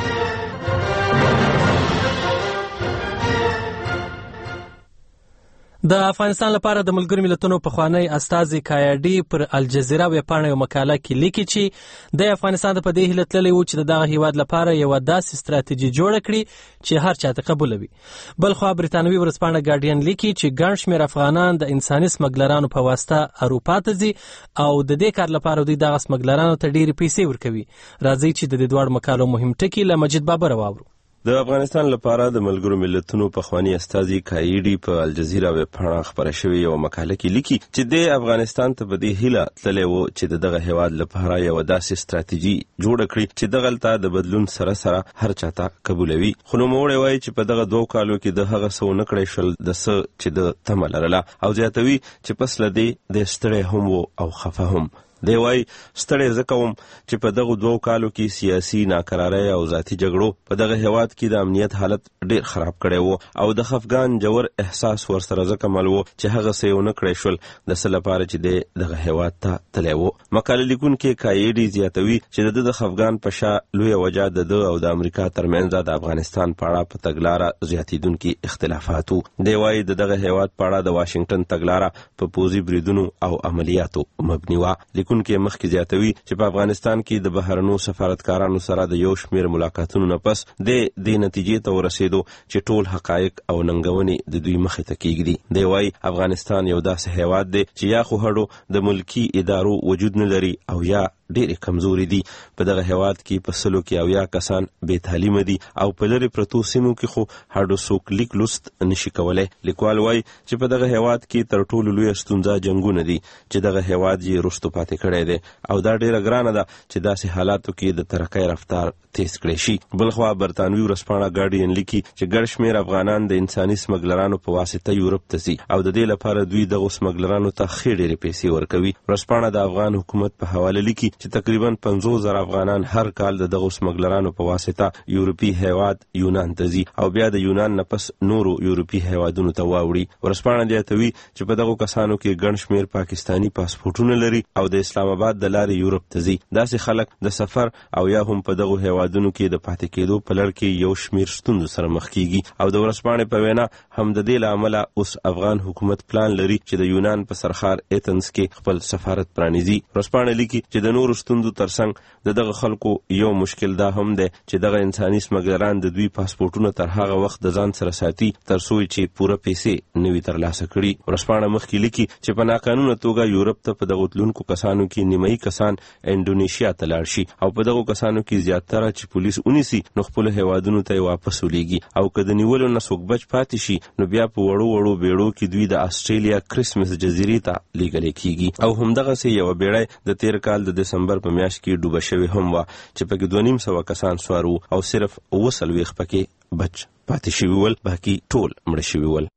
د افغانستان لپاره د ملګرو ملتونو پخوانی استازي کایاډي پر الجزیره ویبپاڼه یو مقاله کې لیکي چې د افغانستان په دې هیله تللی و چې دغه هیواد لپاره یو داسې ستراتیژي جوړه کړي چې هر چا ته قبول وي. بل خو برتانوي ورځپاڼه ګارډین لیکي چې ګڼ شمېر افغانان د انساني سمګلرانو په واسطه اروپا ته ځي او د دې کار لپاره دوی دغه سمګلرانو ته ډېرې پیسې ورکوي. راځئ چې د دې دواړو مقالو مهم ټکي له مجید بابر واورو. د افغانستان لپاره د ملګرو ملتونو پخوانی استازي کایډي په الجزیره ویبپاڼه خبره شوې یو مقاله کې لیکي چې د افغانستان ته په دې هیله تللی و چې دغه هیواد لپاره یو داسې ستراتیژي جوړه کړي چې دغلته د بدلون سره سره هر چاته قبولوي. خو نوموړی وایي چې په دغه دوه کالو کې د هغه څه ونه کړی شول د څه چې د تمه لرله او زیاتوي چې پس له دې د ستړی هم و او خفه هم. دی وایي ستړی زه کوم چې په دغو دوو کالو کې سیاسي ناکرارۍ او ذاتي جګړو په دغه هیواد کې د امنیت حالت ډیر خراب کړی و او د خفګان جوړ احساس ورسره ځکه مل و چې هغه څه یې ونه کړی شول د څه لپاره چې دی دغه هیواد ته تللی و. مقاله لیکونکی کایډي زیاتوي چې د ده د خفګان په شا لویه وجه د ده او د امریکا ترمنځ د افغانستان په اړه په تګلاره زیاتېدونکي اختلافات و. دی وایي د دغه هیواد په اړه د واشنګټن تګلاره په پوځي بریدونو او عملیاتو مبني وه. لیکونکی مخکې زیاتوي چې په افغانستان کې د بهرنو سفارتکارانو سره د یو شمېر ملاقاتونو نه پس د دې نتیجې ته ورسېدو چې ټول حقایق او ننګونې د دوی مخې ته کېږدي. دی وایي افغانستان یو داسې هیواد دی چې یا خو هډو د ملکي ادارو وجود نه لري او یا ډېرې کمزوري دي. په دغه هیواد کې په سلو کې اویا کسان بې تعلیمه دي او په لرې پرتو سیمو کې خو هډو څوک لیک لوست نشي کولی. لیکوال وایي چې په دغه هیواد کې تر ټولو لویه ستونزه جنګونه دي چې دغه هیواد یې وروستو پاتې کړی دی او دا ډېره ګرانه ده چې داسې حالاتو کې د ترقۍ رفتار تیز کړی شي. بلخوا برطانوي ورځپاڼه ګارډین لیکي چې ګڼ شمېر افغانان د انساني سمګلرانو په واسطه یورپ ته ځي او د دې لپاره دوی دغو سمګلرانو ته ښې ډېرې پیسې ورکوي. ورځپاڼه د افغان حکومت په حواله لیکي چې تقریبا پنځوس زره افغانان هر کال د دغو سمګلرانو په واسطه یورپي هیواد یونان ته ځي او بیا د یونان نه پس نورو یورپي هیوادونو ته واوړي. ورځپاڼه زیاتوي چې په دغو کسانو کې ګڼ شمېر پاکستاني پاسپورټونه لري او د اسلام آباد د لارې یورپ ته ځي. داسې خلک د سفر او یا هم په دغو هیوادونو کې د پاتې کېدو په لړ کې یو شمېر ستونزو سره مخ کېږي او د ورځپاڼې په وینا هم د دې له امله اوس افغان حکومت پلان لري چې د یونان په سرخار ایتنز کې خپل سفارت پرانیزي. ورځپاڼه لیکي چې د نورو ستونزو ترڅنګ د دغه خلکو یو مشکل دا هم دی چې دغه انساني سمګلران د دوی پاسپورټونه تر هغه وخت د ځان سره ساتي تر څو چې پوره پیسې نه وي ترلاسه کړي. ورځپاڼه مخکې لیکي چې په ناقانونه توګه یورپ ته په دغو تلونکو کسانو کې نیمایي کسان انډونیشیا ته لاړ شي او په دغو کسانو کې زیاتره چې پولیس ونیسي نو خپلو هیوادونو ته یې واپس ولیږي او که د نیولو نه څوک بچ پاتې شي نو بیا په وړو وړو بیړو کې دوی د آسټرالیا کرسمس جزیرې ته لیږلی کېږي. او همدغسې یوه بیړۍ د تیر کال د دسمبر په میاشت کې ډوبه شوې هم وه چې پکې دوه نیم سوه کسان سوار وو او صرف اووه څلوېښت پکې بچ پاتې شوي ول، باقي ټول مړه شوي ول.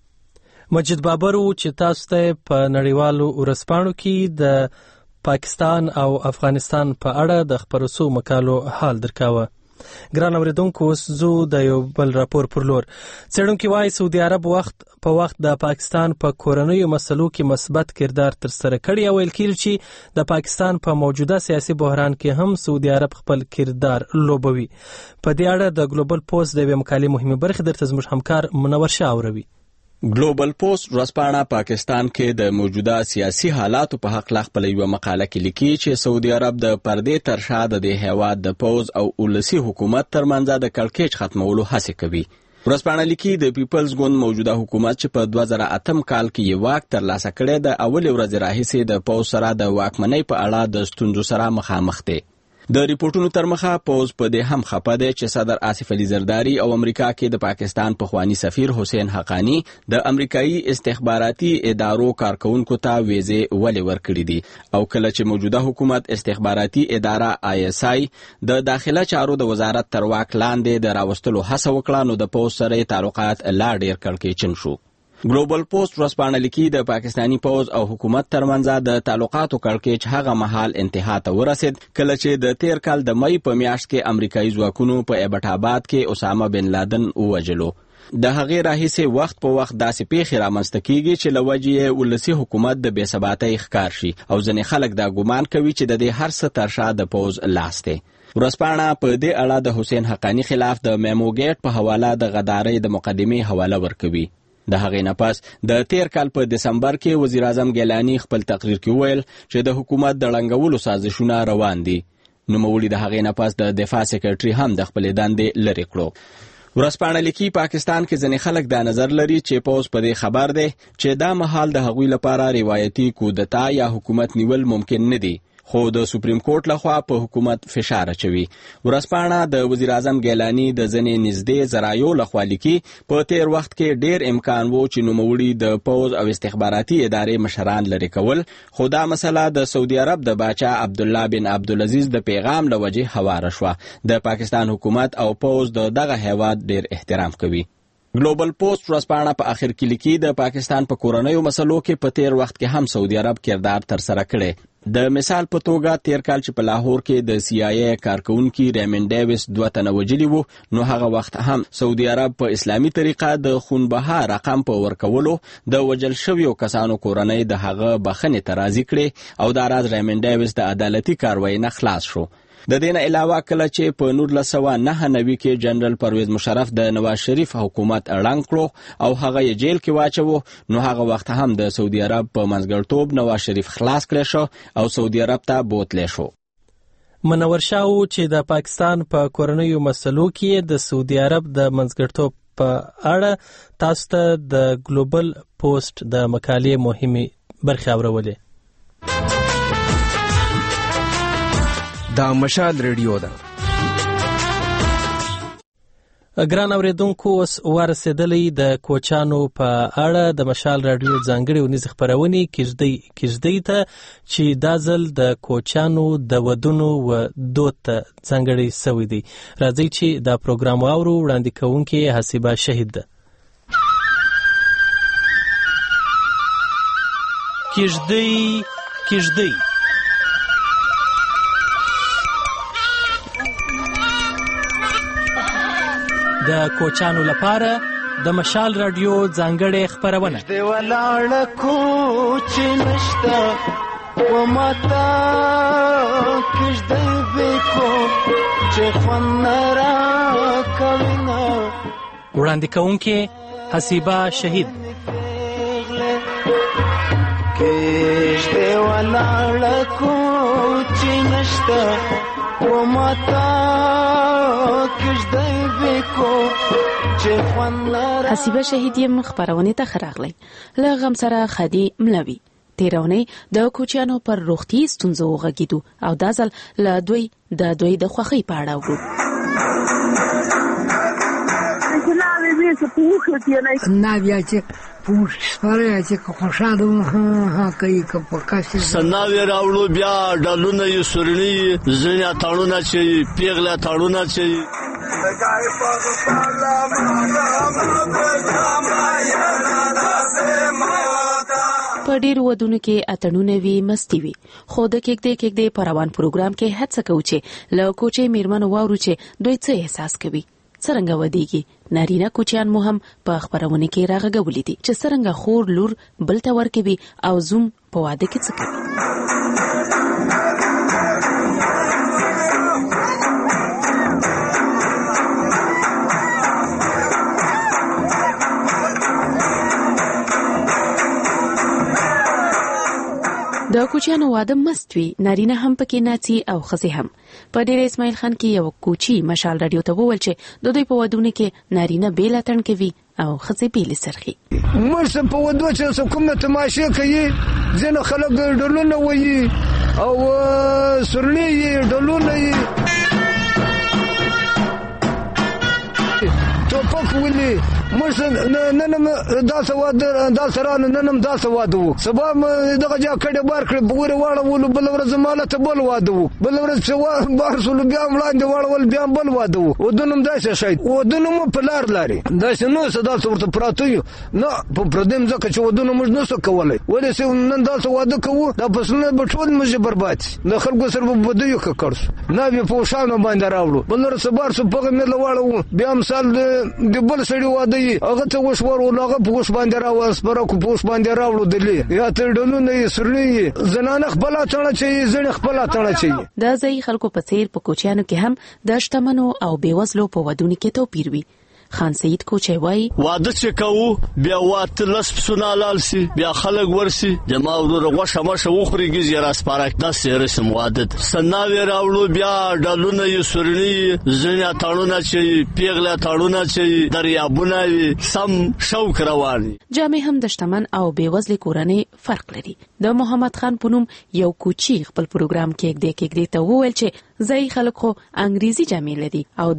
مجید بابر و چې تاسو ته په نړیوالو ورځپاڼو کې د پاکستان او افغانستان په اړه د خپرو څو مقالو حال درکاوه. ګران اوریدونکو، اوس زه د یو بل راپور پر لور. څېړونکي وایي سعودي عرب وخت په وخت د پاکستان په کورنیو مسلو کې مثبت کردار ترسره کړی او ویل کېږي چې د پاکستان په موجوده سیاسي بحران کې هم سعودي عرب خپل کردار لوبوي. په دې اړه د ګلوبل پوسټ د یوې مقالې مهمې برخې درته زموږ همکار منور شاه اوروي. ګلوبل پوسټ ورځپاڼه پاکستان کې د موجوده سیاسي حالاتو په حق لا خپل یو مقاله کې لیکي چې سعودي عرب د پردې تر شا د دې هیواد د پوز او ولسی حکومت ترمنځ د کړکېچ ختمولو هڅه کوي. ورځپاڼه لیکي د پیپلز ګوند موجوده حکومت چې په دوه زره اتم کال کې یې واک ترلاسه کړی د اولې ورځې راهیسې د پوز سره د واکمنۍ په اړه د ستونزو سره مخامخ دی. د ریپورتونو تر مخه پوز په دې هم خپه دی چې صدر آصف علي زرداری او امریکا کې د پاکستان پخوانی سفیر حسین حقانی د امریکایي استخباراتي ادارو کارکونکو ته ویزې ولې ورکړي دي او کله چې موجوده حکومت استخباراتي اداره آی اس آی د داخله چارو د وزارت تر واک لاندې د راوستلو هڅه وکړه نو د پوز سره تعلقات لا ډېر کړکېچن شو. ګلوبل پوسټ ورځپاڼه لیکي د پاکستانی پوز او حکومت ترمنځ د تعلقاتو کړکېچ هغه مهال انتها ته ورسید کله چې د تیر کال د مئی په میاشت کې امریکایي ځواکونو په ایبټ آباد کې اسامه بن لادن ووژلو. د هغې راهیسې وخت په وخت داسې پیښې رامنځته کیږي چې له وجې یې ولسي حکومت د بې ثباتۍ ښکار شي او ځینې خلک دا ګمان کوي چې د دې هر څه تر شا د پوز لاس دی. ورځپاڼه په دې اړه د حسین حقانی خلاف د میمو ګیټ په حواله د غدارۍ د مقدمې حواله ورکوي. د هغې نه پس د تیر کال په دسمبر کې وزیر اعظم ګیلانی خپل تقریر کې وویل چې د حکومت د ړنګولو سازشونه روان دي. نوموړي د هغې نه پس د دفاع سکرټري هم د خپلې دندې لرې کړو. ورځپاڼه لیکي پاکستان کې ځینې خلک دا نظر لري چې پوز په دې خبر دی چې دا مهال د هغوی لپاره روایتي کودتا یا حکومت نیول ممکن نه دي خو د سپریم کورټ لخوا په حکومت فشار اچوي. ورځپاڼه د وزیر اعظم ګیلانی د ځینې نږدې ذرایعو لخوا لیکي په تیر وخت کې ډیر امکان و چې نوموړي د پوز او استخباراتي ادارې مشران لرې کول خو دا مسله د سعودي عرب د باچا عبدالله بن عبدالعزیز د پیغام له وجې هواره شوه. د پاکستان حکومت او پوز د دغه هیواد ډیر احترام کوي. ګلوبل پوسټ ورځپاڼه په اخر کې لیکي د پاکستان په کورنیو مسلو کې په تیر وخت کې هم سعودي عرب کردار ترسره کړی. د مثال په توګه تیر کال چې په لاهور کې د سی آی ای کارکونکي ریمن ډیویس دوه تنه وجلي وو، نو هغه وخت هم سعودي عرب په اسلامي طریقه د خونبها رقم په ورکولو د وجل شویو کسانو کورنۍ د هغه بخښنې ته راضي کړې او دا راز ریمن ډیویس د عدالتي کاروایی نه خلاص شو. د دې نه علاوه کله چې په نولس سوه نهه نوي کې جنرال پرویز مشرف د نواز شریف حکومت ړنګ کړو او هغه یې جیل کې واچوه، نو هغه وخت هم د سعودي عرب په منځګړیتوب نواز شریف خلاص کړی شو او سعودي عرب ته بوتلی شو. منور شاه چې د پاکستان په کورنیو مسلو کې د سعودي عرب د منځګړیتوب په اړه تاسو ته د ګلوبل پوسټ د مقالې مهمې برخې اورولې. دا مشال ریډیو ده. ګران اوریدونکو، اوس ورسېدلې د کوچانو په اړه د مشال رادیو ځانګړي ونیز خبرونه کېږدي کېږدي ته چې دا ځل د کوچانو د ودونو و دود ته ځانګړي سوی دی. راځي چې دا پروګرام واورو. وړاندې کوونکې حسیبه شهید ده. کېږدي کېږدي د کوچانو لپاره د مشال رادیو ځانګړې خبرونه. د ولاړ کوچ نشته و ماتا کېږدی بیکو چې خوند را کوینه. وړاندې کوونکې حسیبه شهید. کېږدی ولاړ کوچ نشته و ماتا کېږدی بیکو. حسیبه شهید یم خبرونه ته خراغلی. له غم سره خدي ملوي. تیرونه د کوچیانو پر روغتي ستونزو غږیدو او دا ځل له دوی د دوی د خوخي پاړه وو. ناویا چې پوښ سپاره چې خوشاله ها کوي که پکاسي سناوی راوړو بیا ډالونه یې سورنی زنیا تاړونه چې پیغله تاړونه چې په ډیرو ودونو کې اتڼونه وی مستی وي، خو د کېږدي کېږدي په روان پروګرام کې هڅه کوو چې له کوچې میرمنو واورو چې دوی څه احساس کوي، څرنګه ودیږي. نارینه کوچیان مو هم په خبرونه کې راغږولې دي چې څرنګه خور لور بل ته ورکوي او زوم په واده کې څه کوي. د کوچیانو واده مست وي، نارینه هم پکې ناڅي او ښځې هم. په ډېر اسماعیل خان کې یو کوچی مشال رادیو ته وویل چې د دوی په ودونو کې نارینه بیل اتڼ کوي او ښځې بیل سرخي. موږ په ودو چې کومه تماشې کوي، ځینې خلک ډولونه وایي او سورلي یې ډولونه یې ټوپک ولي. موږ نن هم داسې واده داسې رانه نن هم داسې واده وو، سبا دغه جا کډې بار کړې پورې واړولو، بل ورځ ماله ته بل واده وو، بل ورځ چې بار سولو بیا هم لاندې واړول بیا هم بل واده وو. ودونه هم داسې شی ودونه مو په لار لارې داسې نو څه داسې ورته پراته یو نه په پردیم ځکه چې ودونه موږ نسو کولی. ولې چې نن داسې واده کوو دا فصلونه به ټول موږ برباد شي، د خلکو سره به بدیو کړ شو نه بیا په شانو باندې راوړو. بل ورځ سبار سو پغه مې لواړو بیا مثال د بل سړي واده هغه ته وشور ولغه په وش باندې راو سپره کو پوش باندې راوړو دلی یا تر ډلونه یې سرلی زنانه خپل اتړه چې زړه خپل اتړه چې د ځای خلکو په څیر په کوچیانو کې هم د شتمنو او بیوزلو په ودونو کې توپیر وي. خان سید کوچي وای واده چې کوو بیا واته لس پسونه لالسي بیا خلک ورسي جما ورو غوښه مشه وخوريږي زیرا سپارک د سیر سم واده سناوي راوړو بیا ډالونه یې سورني زنیا تاړونه چې پیغله تاړونه چې دریابونه سم شوق رواني. جامع هم د شتمن او بیوزل کورنۍ فرق لري. د محمد خان پونم یو کوچی خپل پروګرام کې یک دیک یک دی ته وویل چې ځای خلک خو انګریزي جامې لري او دوی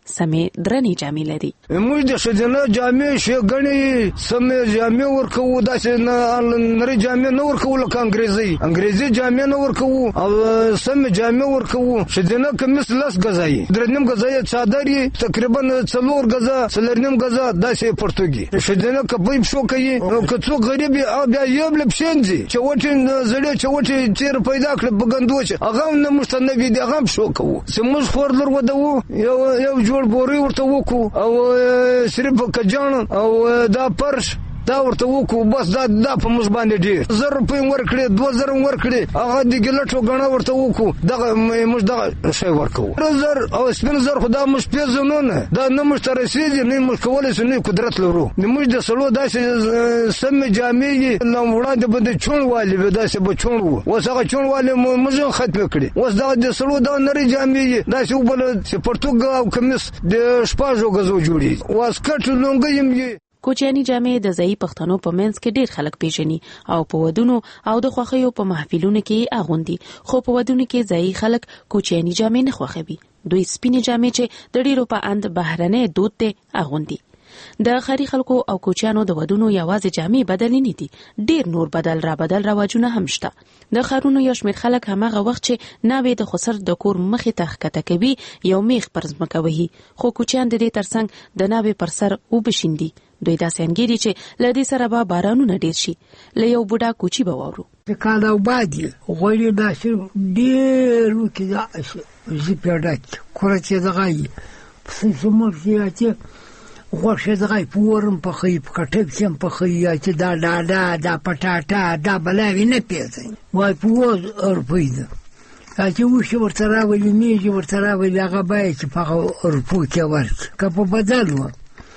سمې درنې جامې لري. موږ د ښځینه جامې ښېګڼې سمې جامې ورکوو، داسې نرۍ جامې نه ورکوو لکه انګریزي انګریزي جامې نه ورکوو او سمې جامې ورکوو. ښځینه کمیس لس ګزه یي، درې نیم ګزه یې څادر یي، تقریبا څلور ګزه څلور نیم ګزه داسې پرتوګي. ښځینه کپۍ پښو کوي، که څوک غریب وي او بیا یو لب شینځي چوټې زړې چوټې چیر پیدا کړ بګندوچ هغه نه مشته نه وي هغه پښو کوو. سموږ خور لور ودو یو یو جوړ بوري ورته وکړو او صرف کجان او دا پرش دا ورته وکړو، بس دا دا په موږ باندې ډېر زر روپۍ ورکړي، دوه زره ورکړي، هغه د ګلټو ګڼه ورته وکړو، دغه موږ دغه شی ورکوو. زر او سپین زر خو دا موږ پیژنو نه، دا نه موږ ته رسېږي، نه موږ کولی شو، نه قدرت لرو. موږ د سړو داسې سمې جامې یې له وړاندې باندې چوڼ والي وي، داسې به چوڼ وو، اوس هغه چوڼ والي موږ هم ختمې کړي. اوس دغه د سړو دغه نرۍ جامې یې داسې وبله چې پرتوګ او کمیس د شپږو ګزو جوړېږي، واسکټ لونګۍ هم یې. کوچیاني جامې د ځایي پښتنو په منځ کې ډېر خلک پیژني او په ودونو او د خوښیو په محفلونو کې اغوندي، خو په ودونو کې ځایي خلک کوچیاني جامې نه خوښوي. دوی سپینې جامې چې د ډېرو په اند بهرنی دود دی اغوندي. د ښاري خلکو او کوچیانو د ودونو یوازې جامې بدلې نه دي، ډېر نور بدل را بدل رواجونه هم شته. د ښارونو یو شمېر خلک هماغه وخت چې ناوې د خسر د کور مخې ته ښکته کوي یو میخ پر ځمکه وهي، خو کوچیان د دې ترڅنګ د ناوې پر سر اوبه شیندي. دوی داسې انګیري چې له دې سره به بارانونه ډېر شي. له یو بوډا کوچي به واورو. کال او باد یې غوړي داسې ډېر وکړي دا زی پیډک کوره چې دغه یي زموږ چې غوښې دغه په ورم پخوي، په کټک چې هم پخوي، یا چې دا ډاډا دا پټاټا دا بلاوې نه پېژني، وایي په اووه روپۍ ده. چې اوښې ورته راولي، میږې ورته راولي، هغه باید چې په هغه روپو کې ورکړي. که په بدل وه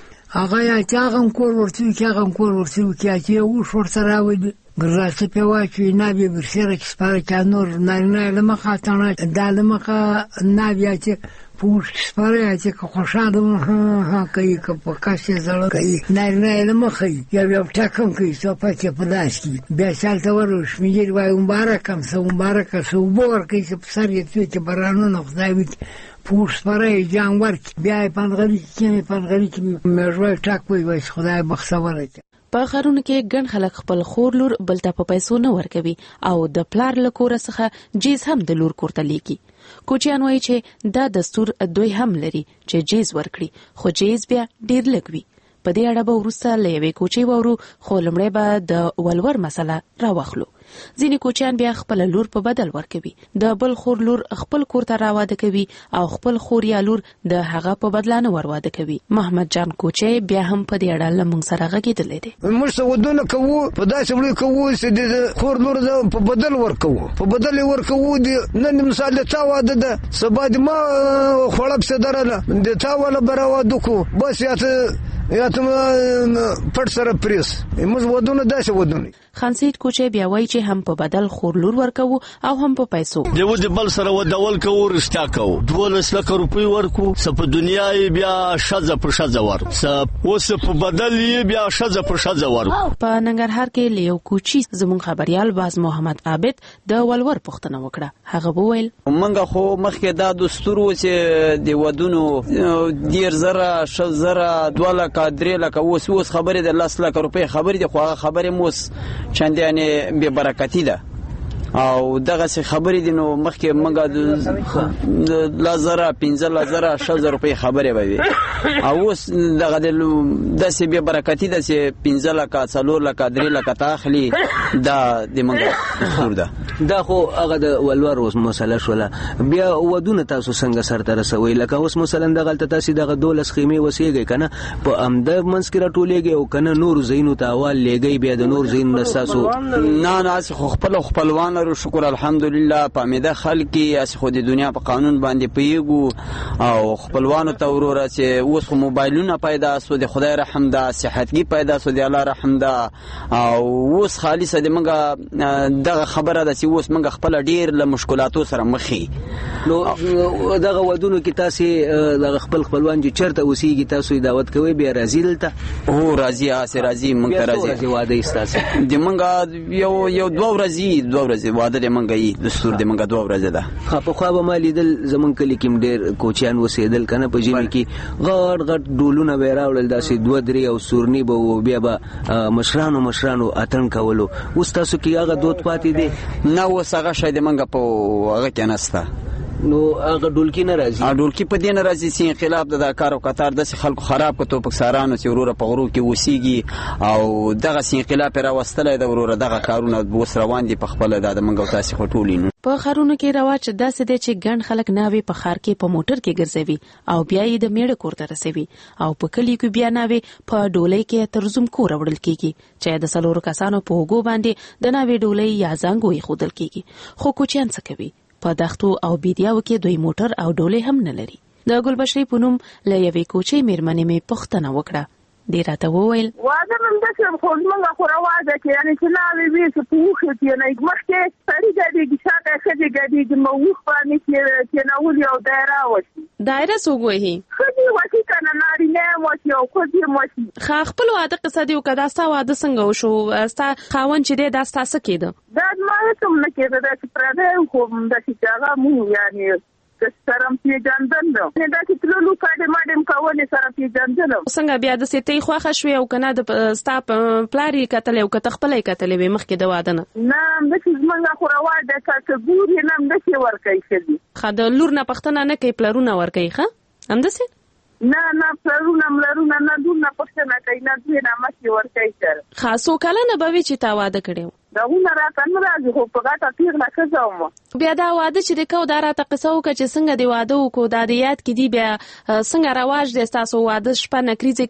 هغه یا چې هغه هم کور ورته وکړي، هغه هم کور ورته وکړي، یا چې یو اوښ ورته راولي ګراسه پې واچوي، ناوې برسېره کې سپاره که نور نارینه یې له مخه تڼه دا له مخه ناوې یا چې په اوښ کې سپاره یا چې که خوشحاله ها ها کوي، که په کس یې زړه کوي، نارینه یې له مخه وي، یا بیا ټک هم کوي، ټوپک یې په لاس کې وي. بیا چې هلته ورغلو شمېجر وایي مبارک هم څه مبارکه څه اوبه ورکوي چې په سر یې توی چې بارانونه خدای وکړي، پوښ سپاره یې جام ورکړي، بیا یې پنغلي کې کښېني، پنغلي کې مېږوی ټک وایي وایي چې خدای بختوره کړي. په ښارونو کې ګڼ خلک خپل خور لور بل ته په پیسو نه ورکوي او د پلار له کوره څخه جیز هم د لور کور ته لیکي. کوچیان وایي چې دا دستور دوی هم لري چې جیز ورکړي، خو جیز بیا ډېر لږ وي. په دې اړه به وروسته له یوې کوچۍ واورو، خو لومړی به د ولور مسله راواخلو. ځینې کوچیان بیا خپل لور په بدل ورکوي، د بل خور لور خپل کور ته راواده کوي او خپل خور یا لور د هغه په بدله نه ورواده کوي. محمد جان کوچی بیا هم په دې اړه له موږ سره غږېدلی دی. موږ څه ودونه کوو، په داسې وړي کوو چې د خور لور په بدل ورکوو، په بدل یې ورکوو. نن مثال د تا واده ده، سبا د ما خوړه پسې درله، د تا واله به راواده کړو، بس یا ته یا ته پټ سره پریس. موږ ودونه داسې ودونه. خانسید کوچی بیا وایي چې هم په بدل خور لور ورکوو او هم په پیسو. دیو د بل سره ودول کوو، رښتیا کوو، دولس لکه روپۍ ورکو، څه په دنیا یې بیا ښځه په ښځه ورکو، څه اوس په بدل یې بیا ښځه په ښځه ورکو. په ننګرهار کې له یو کوچي زموږ خبریال باز محمد عابد د ولور پوښتنه وکړه. هغه وویل موږ خو مخکې دا دستور و چې د ودونو ډېر زره شل زره دوه لکه درې لکه اوس اوس خبرې د لس لکه روپۍ خبرې دي، خو هغه خبرې مو اوس چندانې بې برکتي ده او دغه څه خبرې دي. نو مخکې موږ د لس زره پنځه لس زره شل زره روپۍ خبرې به وي، او اوس دغه داسې بې برکتي ده چې پنځه لکه څلور لکه درې لکه ته اخلي، دا د موږ دستور ده. دا خو هغه د ولور اوس مسله شوله. بیا ودونه تاسو څنګه سرته رسوئ؟ لکه اوس مثلا دغلته تاسې دغه دولس خیمې وسیږئ که نه، په همده منځ کې راټولېږئ او که نه نورو ځایونو ته احوال لیږئ، بیا د نور ځایونو نه ستاسو نه نه هسې خو خپله خپلوان لرو، شکر الحمدلله. په امیده خلک یې هسې خو د دنیا په قانون باندې پوهېږو او خپلوانو ته وروره چې اوس خو موبایلونه پیدا سو، د خدای رحم ده، صحتګي پیدا سو، د الله رحم ده، او اوس خالصه د موږ دغه خبره ده چې چې اوس موږ خپل ډیر له مشکلاتو سره مخ نو دغه ودونو کې تاسو د خپل خپلوان چې چرته اوسېږي تاسو دعوت کوي بیا راځي دلته او راځي اسه راځي موږ ته راځي واده ایستاسه د موږ یو یو دوه ورځې دوه ورځې واده د موږ یې دستور د موږ دوه ورځې ده. خا په خو به مالي دل زمون کلی کې ډېر کوچیان وسېدل کنه په جمی کې غړ غړ ډولونه به راوړل داسې دوه درې او سورنی به بیا به مشرانو مشرانو اتن کولو. اوس تاسو کې هغه دوت پاتې دي نه اوس هغه شاید موږ په هغه کې نسته نو هغه ډولکی نه راځي ا ډولکی په دې نه راځي چې انقلاب د کار او قطار د خلکو خراب کتو پکسارانو چې وروره په غرو کې وسیږي او دغه انقلاب را وستلې د وروره دغه کارونه بوس روان دي په خپل د منګو تاسو خټولینو. په خارونو کې رواج داسې دی چې ګڼ خلک ناوي په خار کې په موټر کې ګرځوي او بیا یې د میړه کور ته رسوي او په کلی کې بیا ناوي په ډولۍ کې ترزم کور وړل کیږي چې د سلورو کسانو په وګو باندې د ناوي ډولۍ یا زنګوي خودل کیږي. خو کوچیان څه کوي؟ په دښتو او بیدیاو کې دوی موټر او ډولۍ هم نه لري. د ګلبشري په نوم له یوې کوچې میرمنې مې پوښتنه وکړه. دې راته وویل واده من داسې خو زموږ خو رواجه کې یعنې چې ناوې وي چې په اوښ کېنئ مخکې سړي ګډېږي شاته ښځې ګډېږي نو اوښ باندې کېنولي او دایره وشي. دایره څوک وهي؟ ښځې وشي که نه نارینه هم وشي او ښځې هم وشي. ښه خپل واده قصه دې وکړه. دا ستا واده څنګه وشو؟ ستا خاوند چې دی دا ستا څه کېده؟ دا زما هېڅ هم نه کېده داسې پردی یم خو داسې چې هغه مو یعنې سره پیژندل نو دا چې تللو کاډې ماډم کولې سره پیژندل. څنګه بیا د سیتې خوښه شوې او کنه د ستا پلاری کتلې او کته خپلې کتلې به مخکې د واده نه؟ نه د چې زمونږ خو رواج ده که ګورې نه هم داسې ورکوي ښځې. ښه د لور نه پوښتنه نه کوي پلرونه ورکوي؟ ښه همداسې نه نه پلرونه ملرونه نه لور نه پوښتنه کوي نه دوی نه مخکې ورکوي سره. ښه څو کلنه به وي چې تا واده کړی و؟ دغونه راته نه راځي خو په غټه پیغله ښځه وم. بیا دا واده چې دی کو دا راته قصه وکړه چې څنګه دې واده وکړو دا د یاد کې دي بیا څنګه رواج دی ستاسو واده شپه نکریزې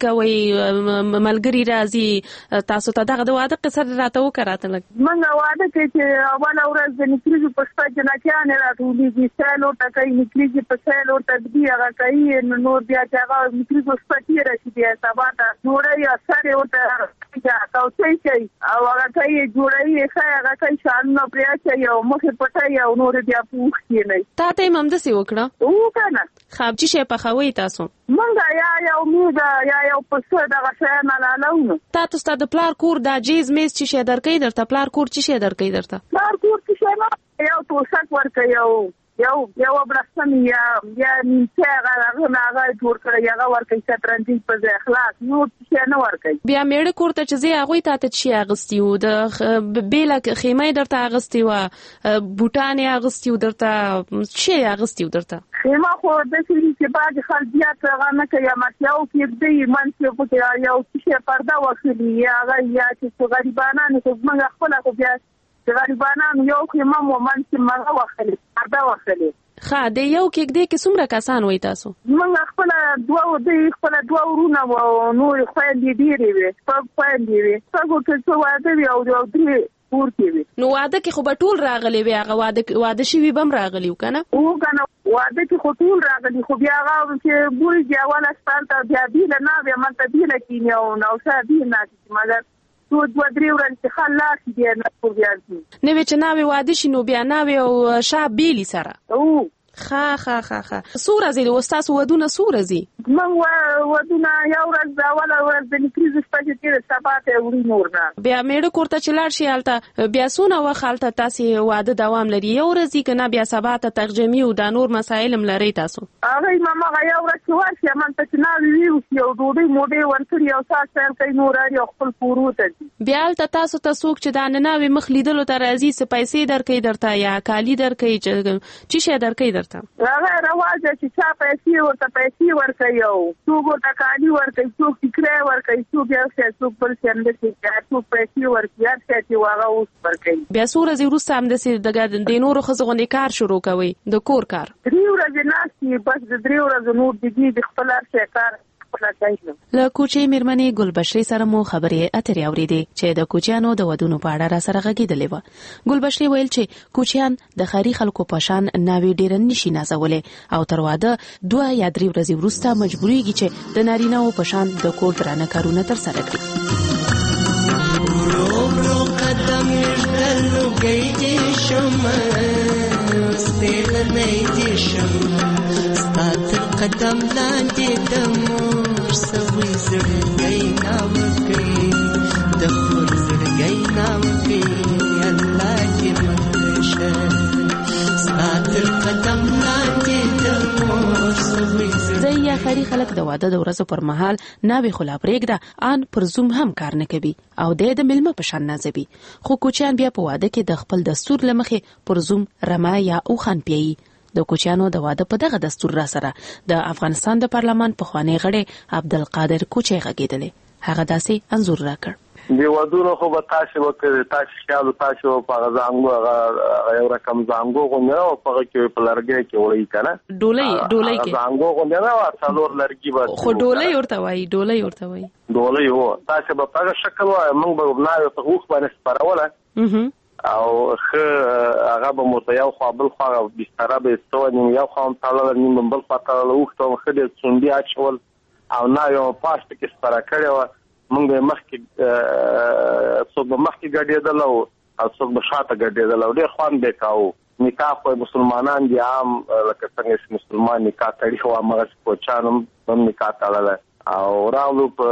کوئ ملګري راځي تاسو ته دغه د واده قصه راته وکړه راته لږ. موږ واده کې چې اوله ورځ د نکریزې په شپه جنکیانې راټولېږي سیل ورته کوي نکریزې په سیل ورته ږدي هغه کوي نور بیا چې هغه نکریزو شپه تېره شي بیا سبا ته جوړوي او سر یې ورته کوڅۍ کوي او هغه کوي جوړوي یې ښه هغه کوي شالونه پرې اچوي او مخې پټوي او نورې بیا په اوښ کېنئ. تا ته یې همداسې وکړه؟ و که نه. ښه څه شی پخوئ تاسو؟ موږ یا یو میږه یا یو پسه دغه شیان حلالوو نو. تا ته ستا د پلار کور دا جیز میز څه شی درکوي درته؟ پلار کور څه شی درکوي درته؟ پلار کور څه شی نه یو توشک ورکوي یو یو یو بلستم یا یا نیمڅه هغه هغه هغه جوړ کړی هغه ورکوي شطرنجي په ځای خلاص نور څه شی نه ورکوي. بیا میړه کور ته چې ځې هغوی تا ته څه شی اغوستي وو؟ د بیله خیمه یې درته اغوستې وه بوټان یې اغوستي وو درته څه شی یې اغوستي وو درته؟ خیمه خو داسې وي چې بعضې خلک زیات هغه نه کوي ماتیاو کې ږدي منځ کې پکې یو څه شی پرده وښلي یا هغه یا چې غریبانان خو زموږ خپله خو بیا چې غریبانان یو خیمه مو منځ کې مغه وښلي پرده وښلي. ښه د یو کېږدۍ کې څومره کسان وئ تاسو؟ موږ خپله دوه دوی خپله دوه ورونه وو او نورې خویندې ډېرې وې شپږ خویندې وې شپږو کې څه واده وي او درې کور کې وي. نو واده کې خو به ټول راغلي وي هغه واده واده شوي به هم راغلي وو که نه؟ و که نه واده کې خو ټول راغلي خو بیا هغه چې بورې چې اوله شپه هلته بیا بیله ناوې هملته بیله کښېني او نوشه بیل ناستي مګر څو دوه درې ورځې چې خل لاړ شي بیا نه بیا ځي. نوې چې ناوې واده شي نو بیا ناوې او شا بیلي سره؟ او ښه ښه ښه ښه څو ورځې دي ستاسو ودونه څو ورځې؟ موږ ودونه یو ورځ د اوله ورځ د نکریزې شپه چې تېره سبا ته یې وړي نور نه. بیا میړه کور ته چې لاړ شي هلته بیا څونه وخت هلته تاسې واده دوام لري؟ یو ورځ دي که نه بیا سبا ته ترجمې او دا نور مسایل هم لرئ تاسو؟ هغوی هماغه یو ورځ چې ورشي هملته چې ناوې ویوسي او ډوډۍ موډۍ ورکړي او ساس پیل کوي نور اړي او خپل کورو ته ځي. بیا هلته تاسو ته څوک چې دا نناوې مخ لیدلو ته راځي څه پیسې درکوي درته یا کالي درکوي څه شی درکوي درته؟ هغه رواج دی چې چا پیسې ورته پیسې ورکوي او څوک ورته کالي ورکوي څوک ټیکری ورکوي څوک یو شی څوک بل شی همداسې څوک پیسې ورکوي هر شی چې هغه اوس ورکوي. بیا څو ورځې وروسته همداسې د نورو ښځو غوندې کار شروع کوئ د کور کار؟ درې ورځې ناست وي بس د درې ورځو نور دي د خپل هر شی کار له کوچې میرمنې ګلبشري سره مو خبرې اترې اورېدې چې د کوچیانو د ودونو په اړه را سره غږېدلې وه. ګلبشري ویل چې کوچیان د ښاري خلکو په شان ناوې ډېره نشي نازولی او تر واده دوه یا درې ورځې وروسته مجبورېږي چې د نارینه‌وو په شان د کور درانه کارونه ترسره کړي. لوګي دې شم سپېل نه دې شم ستاسو قدم لاندې د مور سوي زړګي نام کوي د خور زړګي نام کوي الله دې مشه ستاسو قدم لاندې د مور سوي زیا خاري خلک د واده د ورځو پر مهال ناوي خلا پرېږده ان پر زوم هم کار نه کوي او د ملمه په شان نازبي خو کوچیان بیا په واده کې د خپل دستور لمخې پر زوم رما یا او خان پیي د کوچیانو د واده په دغه دستور را سره د افغانستان د پارلمان په خواني غړي عبدالقادر کوچي غږیدل هغه داسې انزور راکړ دی ودونو خو به تاسو وکړئ تاسو خیال تاسو په غزانګو یو رقم زانګو غوڼه او په کې په لرګي کې وړي کنه ډولۍ ډولۍ کې زانګو غوڼه او څلور لرګي به خو ډولۍ ورته وایي ډولۍ ورته وایي ډولۍ هو تاسو په هغه شکل وای موږ به نه په خوخ باندې سپاروله او خه هغه به مو ته یو خو بل خو بستر به استونی یو خو تعالی نیم بل پاتل وخت او خدای څوندي اچول او نه یو پاست کې سپارا کړو موږ مخکې څوک مخکې ګډېدل او څوک به شاته ګډېدل او ډېر خوان به کاو نکاح په مسلمانان دي عام لکه څنګه چې مسلمان نکاح تړي خو هغه کوچانم هم نکاح تړل او راولو په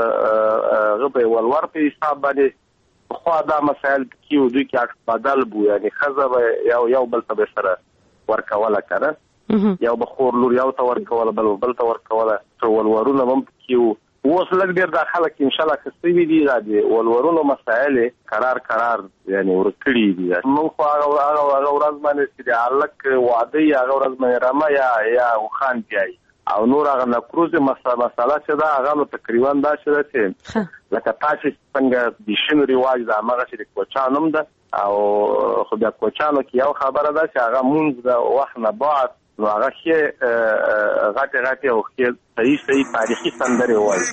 غبه ولور په حساب باندې خو دا مسائل کیو دوی کې بدل بو یعنی خزه یو یو بل ته سره ورکواله کړه یو بخور لور یو ته ورکواله بل بل ته ورکواله ولورونه هم کیو اوس لږ ډیر داخله کې ان شاء الله خستوي دي راځي ولورونو مسائل قرار قرار یعنی ورکړي دي موږ خو هغه هغه ورځ باندې چې الک وعده یا هغه ورځ باندې رما یا یا خان دی او نور هغه نکروز مسله چې دا هغه تقریبا دا چې لکه تاسو څنګه د شنو ریواج دا هغه چې کوچانم ده او خو د کوچانو کې یو خبره ده چې هغه مونږ د وخت نه بعد نو هغه کې غاټه غاټه او کې صحیح صحیح تاریخي سندره وایي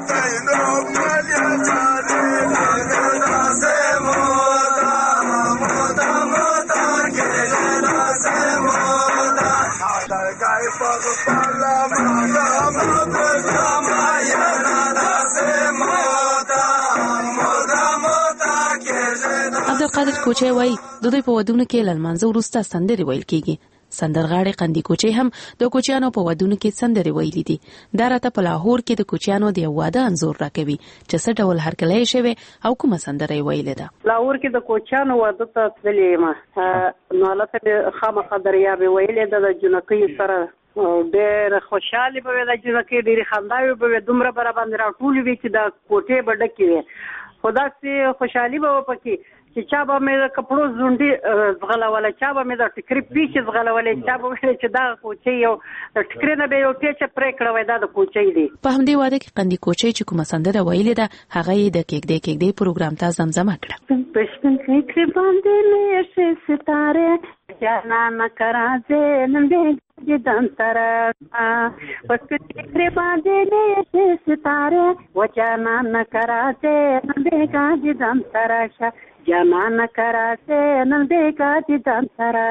عبدالقادر کوچي وایي د دوی په ودونو کې لمانځه وروسته سندرې ویل کیږي سندرغاړي قندي کوچي هم د کوچیانو په ودونو کې سندرې ویلې دي دا راته په لاهور کې د کوچیانو د واده انزور راکوي چې څه ډول هرکلی شوی او کومه سندره ویلې ده لاهور کې د کوچیانو واده ته تللې ما نو لته خامخا دریا به ویلې ده د جنکۍ سره ډېر خوشاله به د جنکۍ ډېر خنداوي به دومره برابر راټول وي چې د کوټې بډکې خدا سي خوشحالي به پکې چې چا به مې د کپړو زونډي زغلوله چا به مې د ټکري پیچ زغلولې چا به چې دا کوچي یو د ټکري نه به یو ټیچ پرې کړو دا د کوچي دی په همدې واده کې قندي کوچي چې کومه سندره ویلې ده هغه یې د کېک دې کېک دې پروګرام ته زمزمه کړه پښتون کې باندې مې ستاره جانا نکرا دې نن دې جدان ترا پښتون کې باندې مې ستاره وجانا نکرا دې نن دې جدان ترا جانا نکرا دې نن دې جدان ترا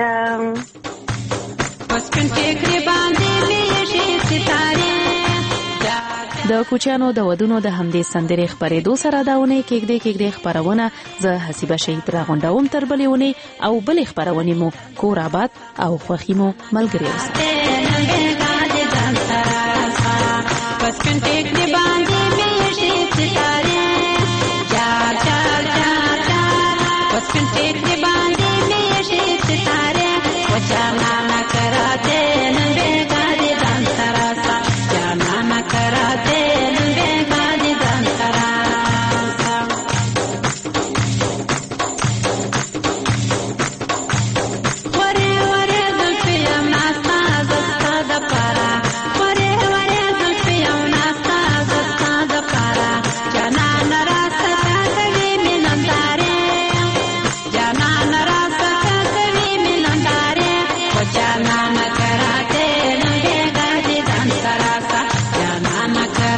پښتون کې باندې مې ستاره د کوچیانو د ودونو د همدې سندرې خبرېدو سره داونه کېږدې کېږدې خبرونه زه حسیبه شهید راغونډوم تر بلې ونې او بلې خبرونې مو کور آباد او خوښي مو ملګري اوسه Jana na karate, na bega di dansarasa. Jana na karate.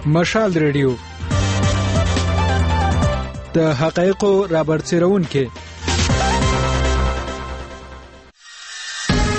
مشال ریډیو د حقایقو رابرسېرونکې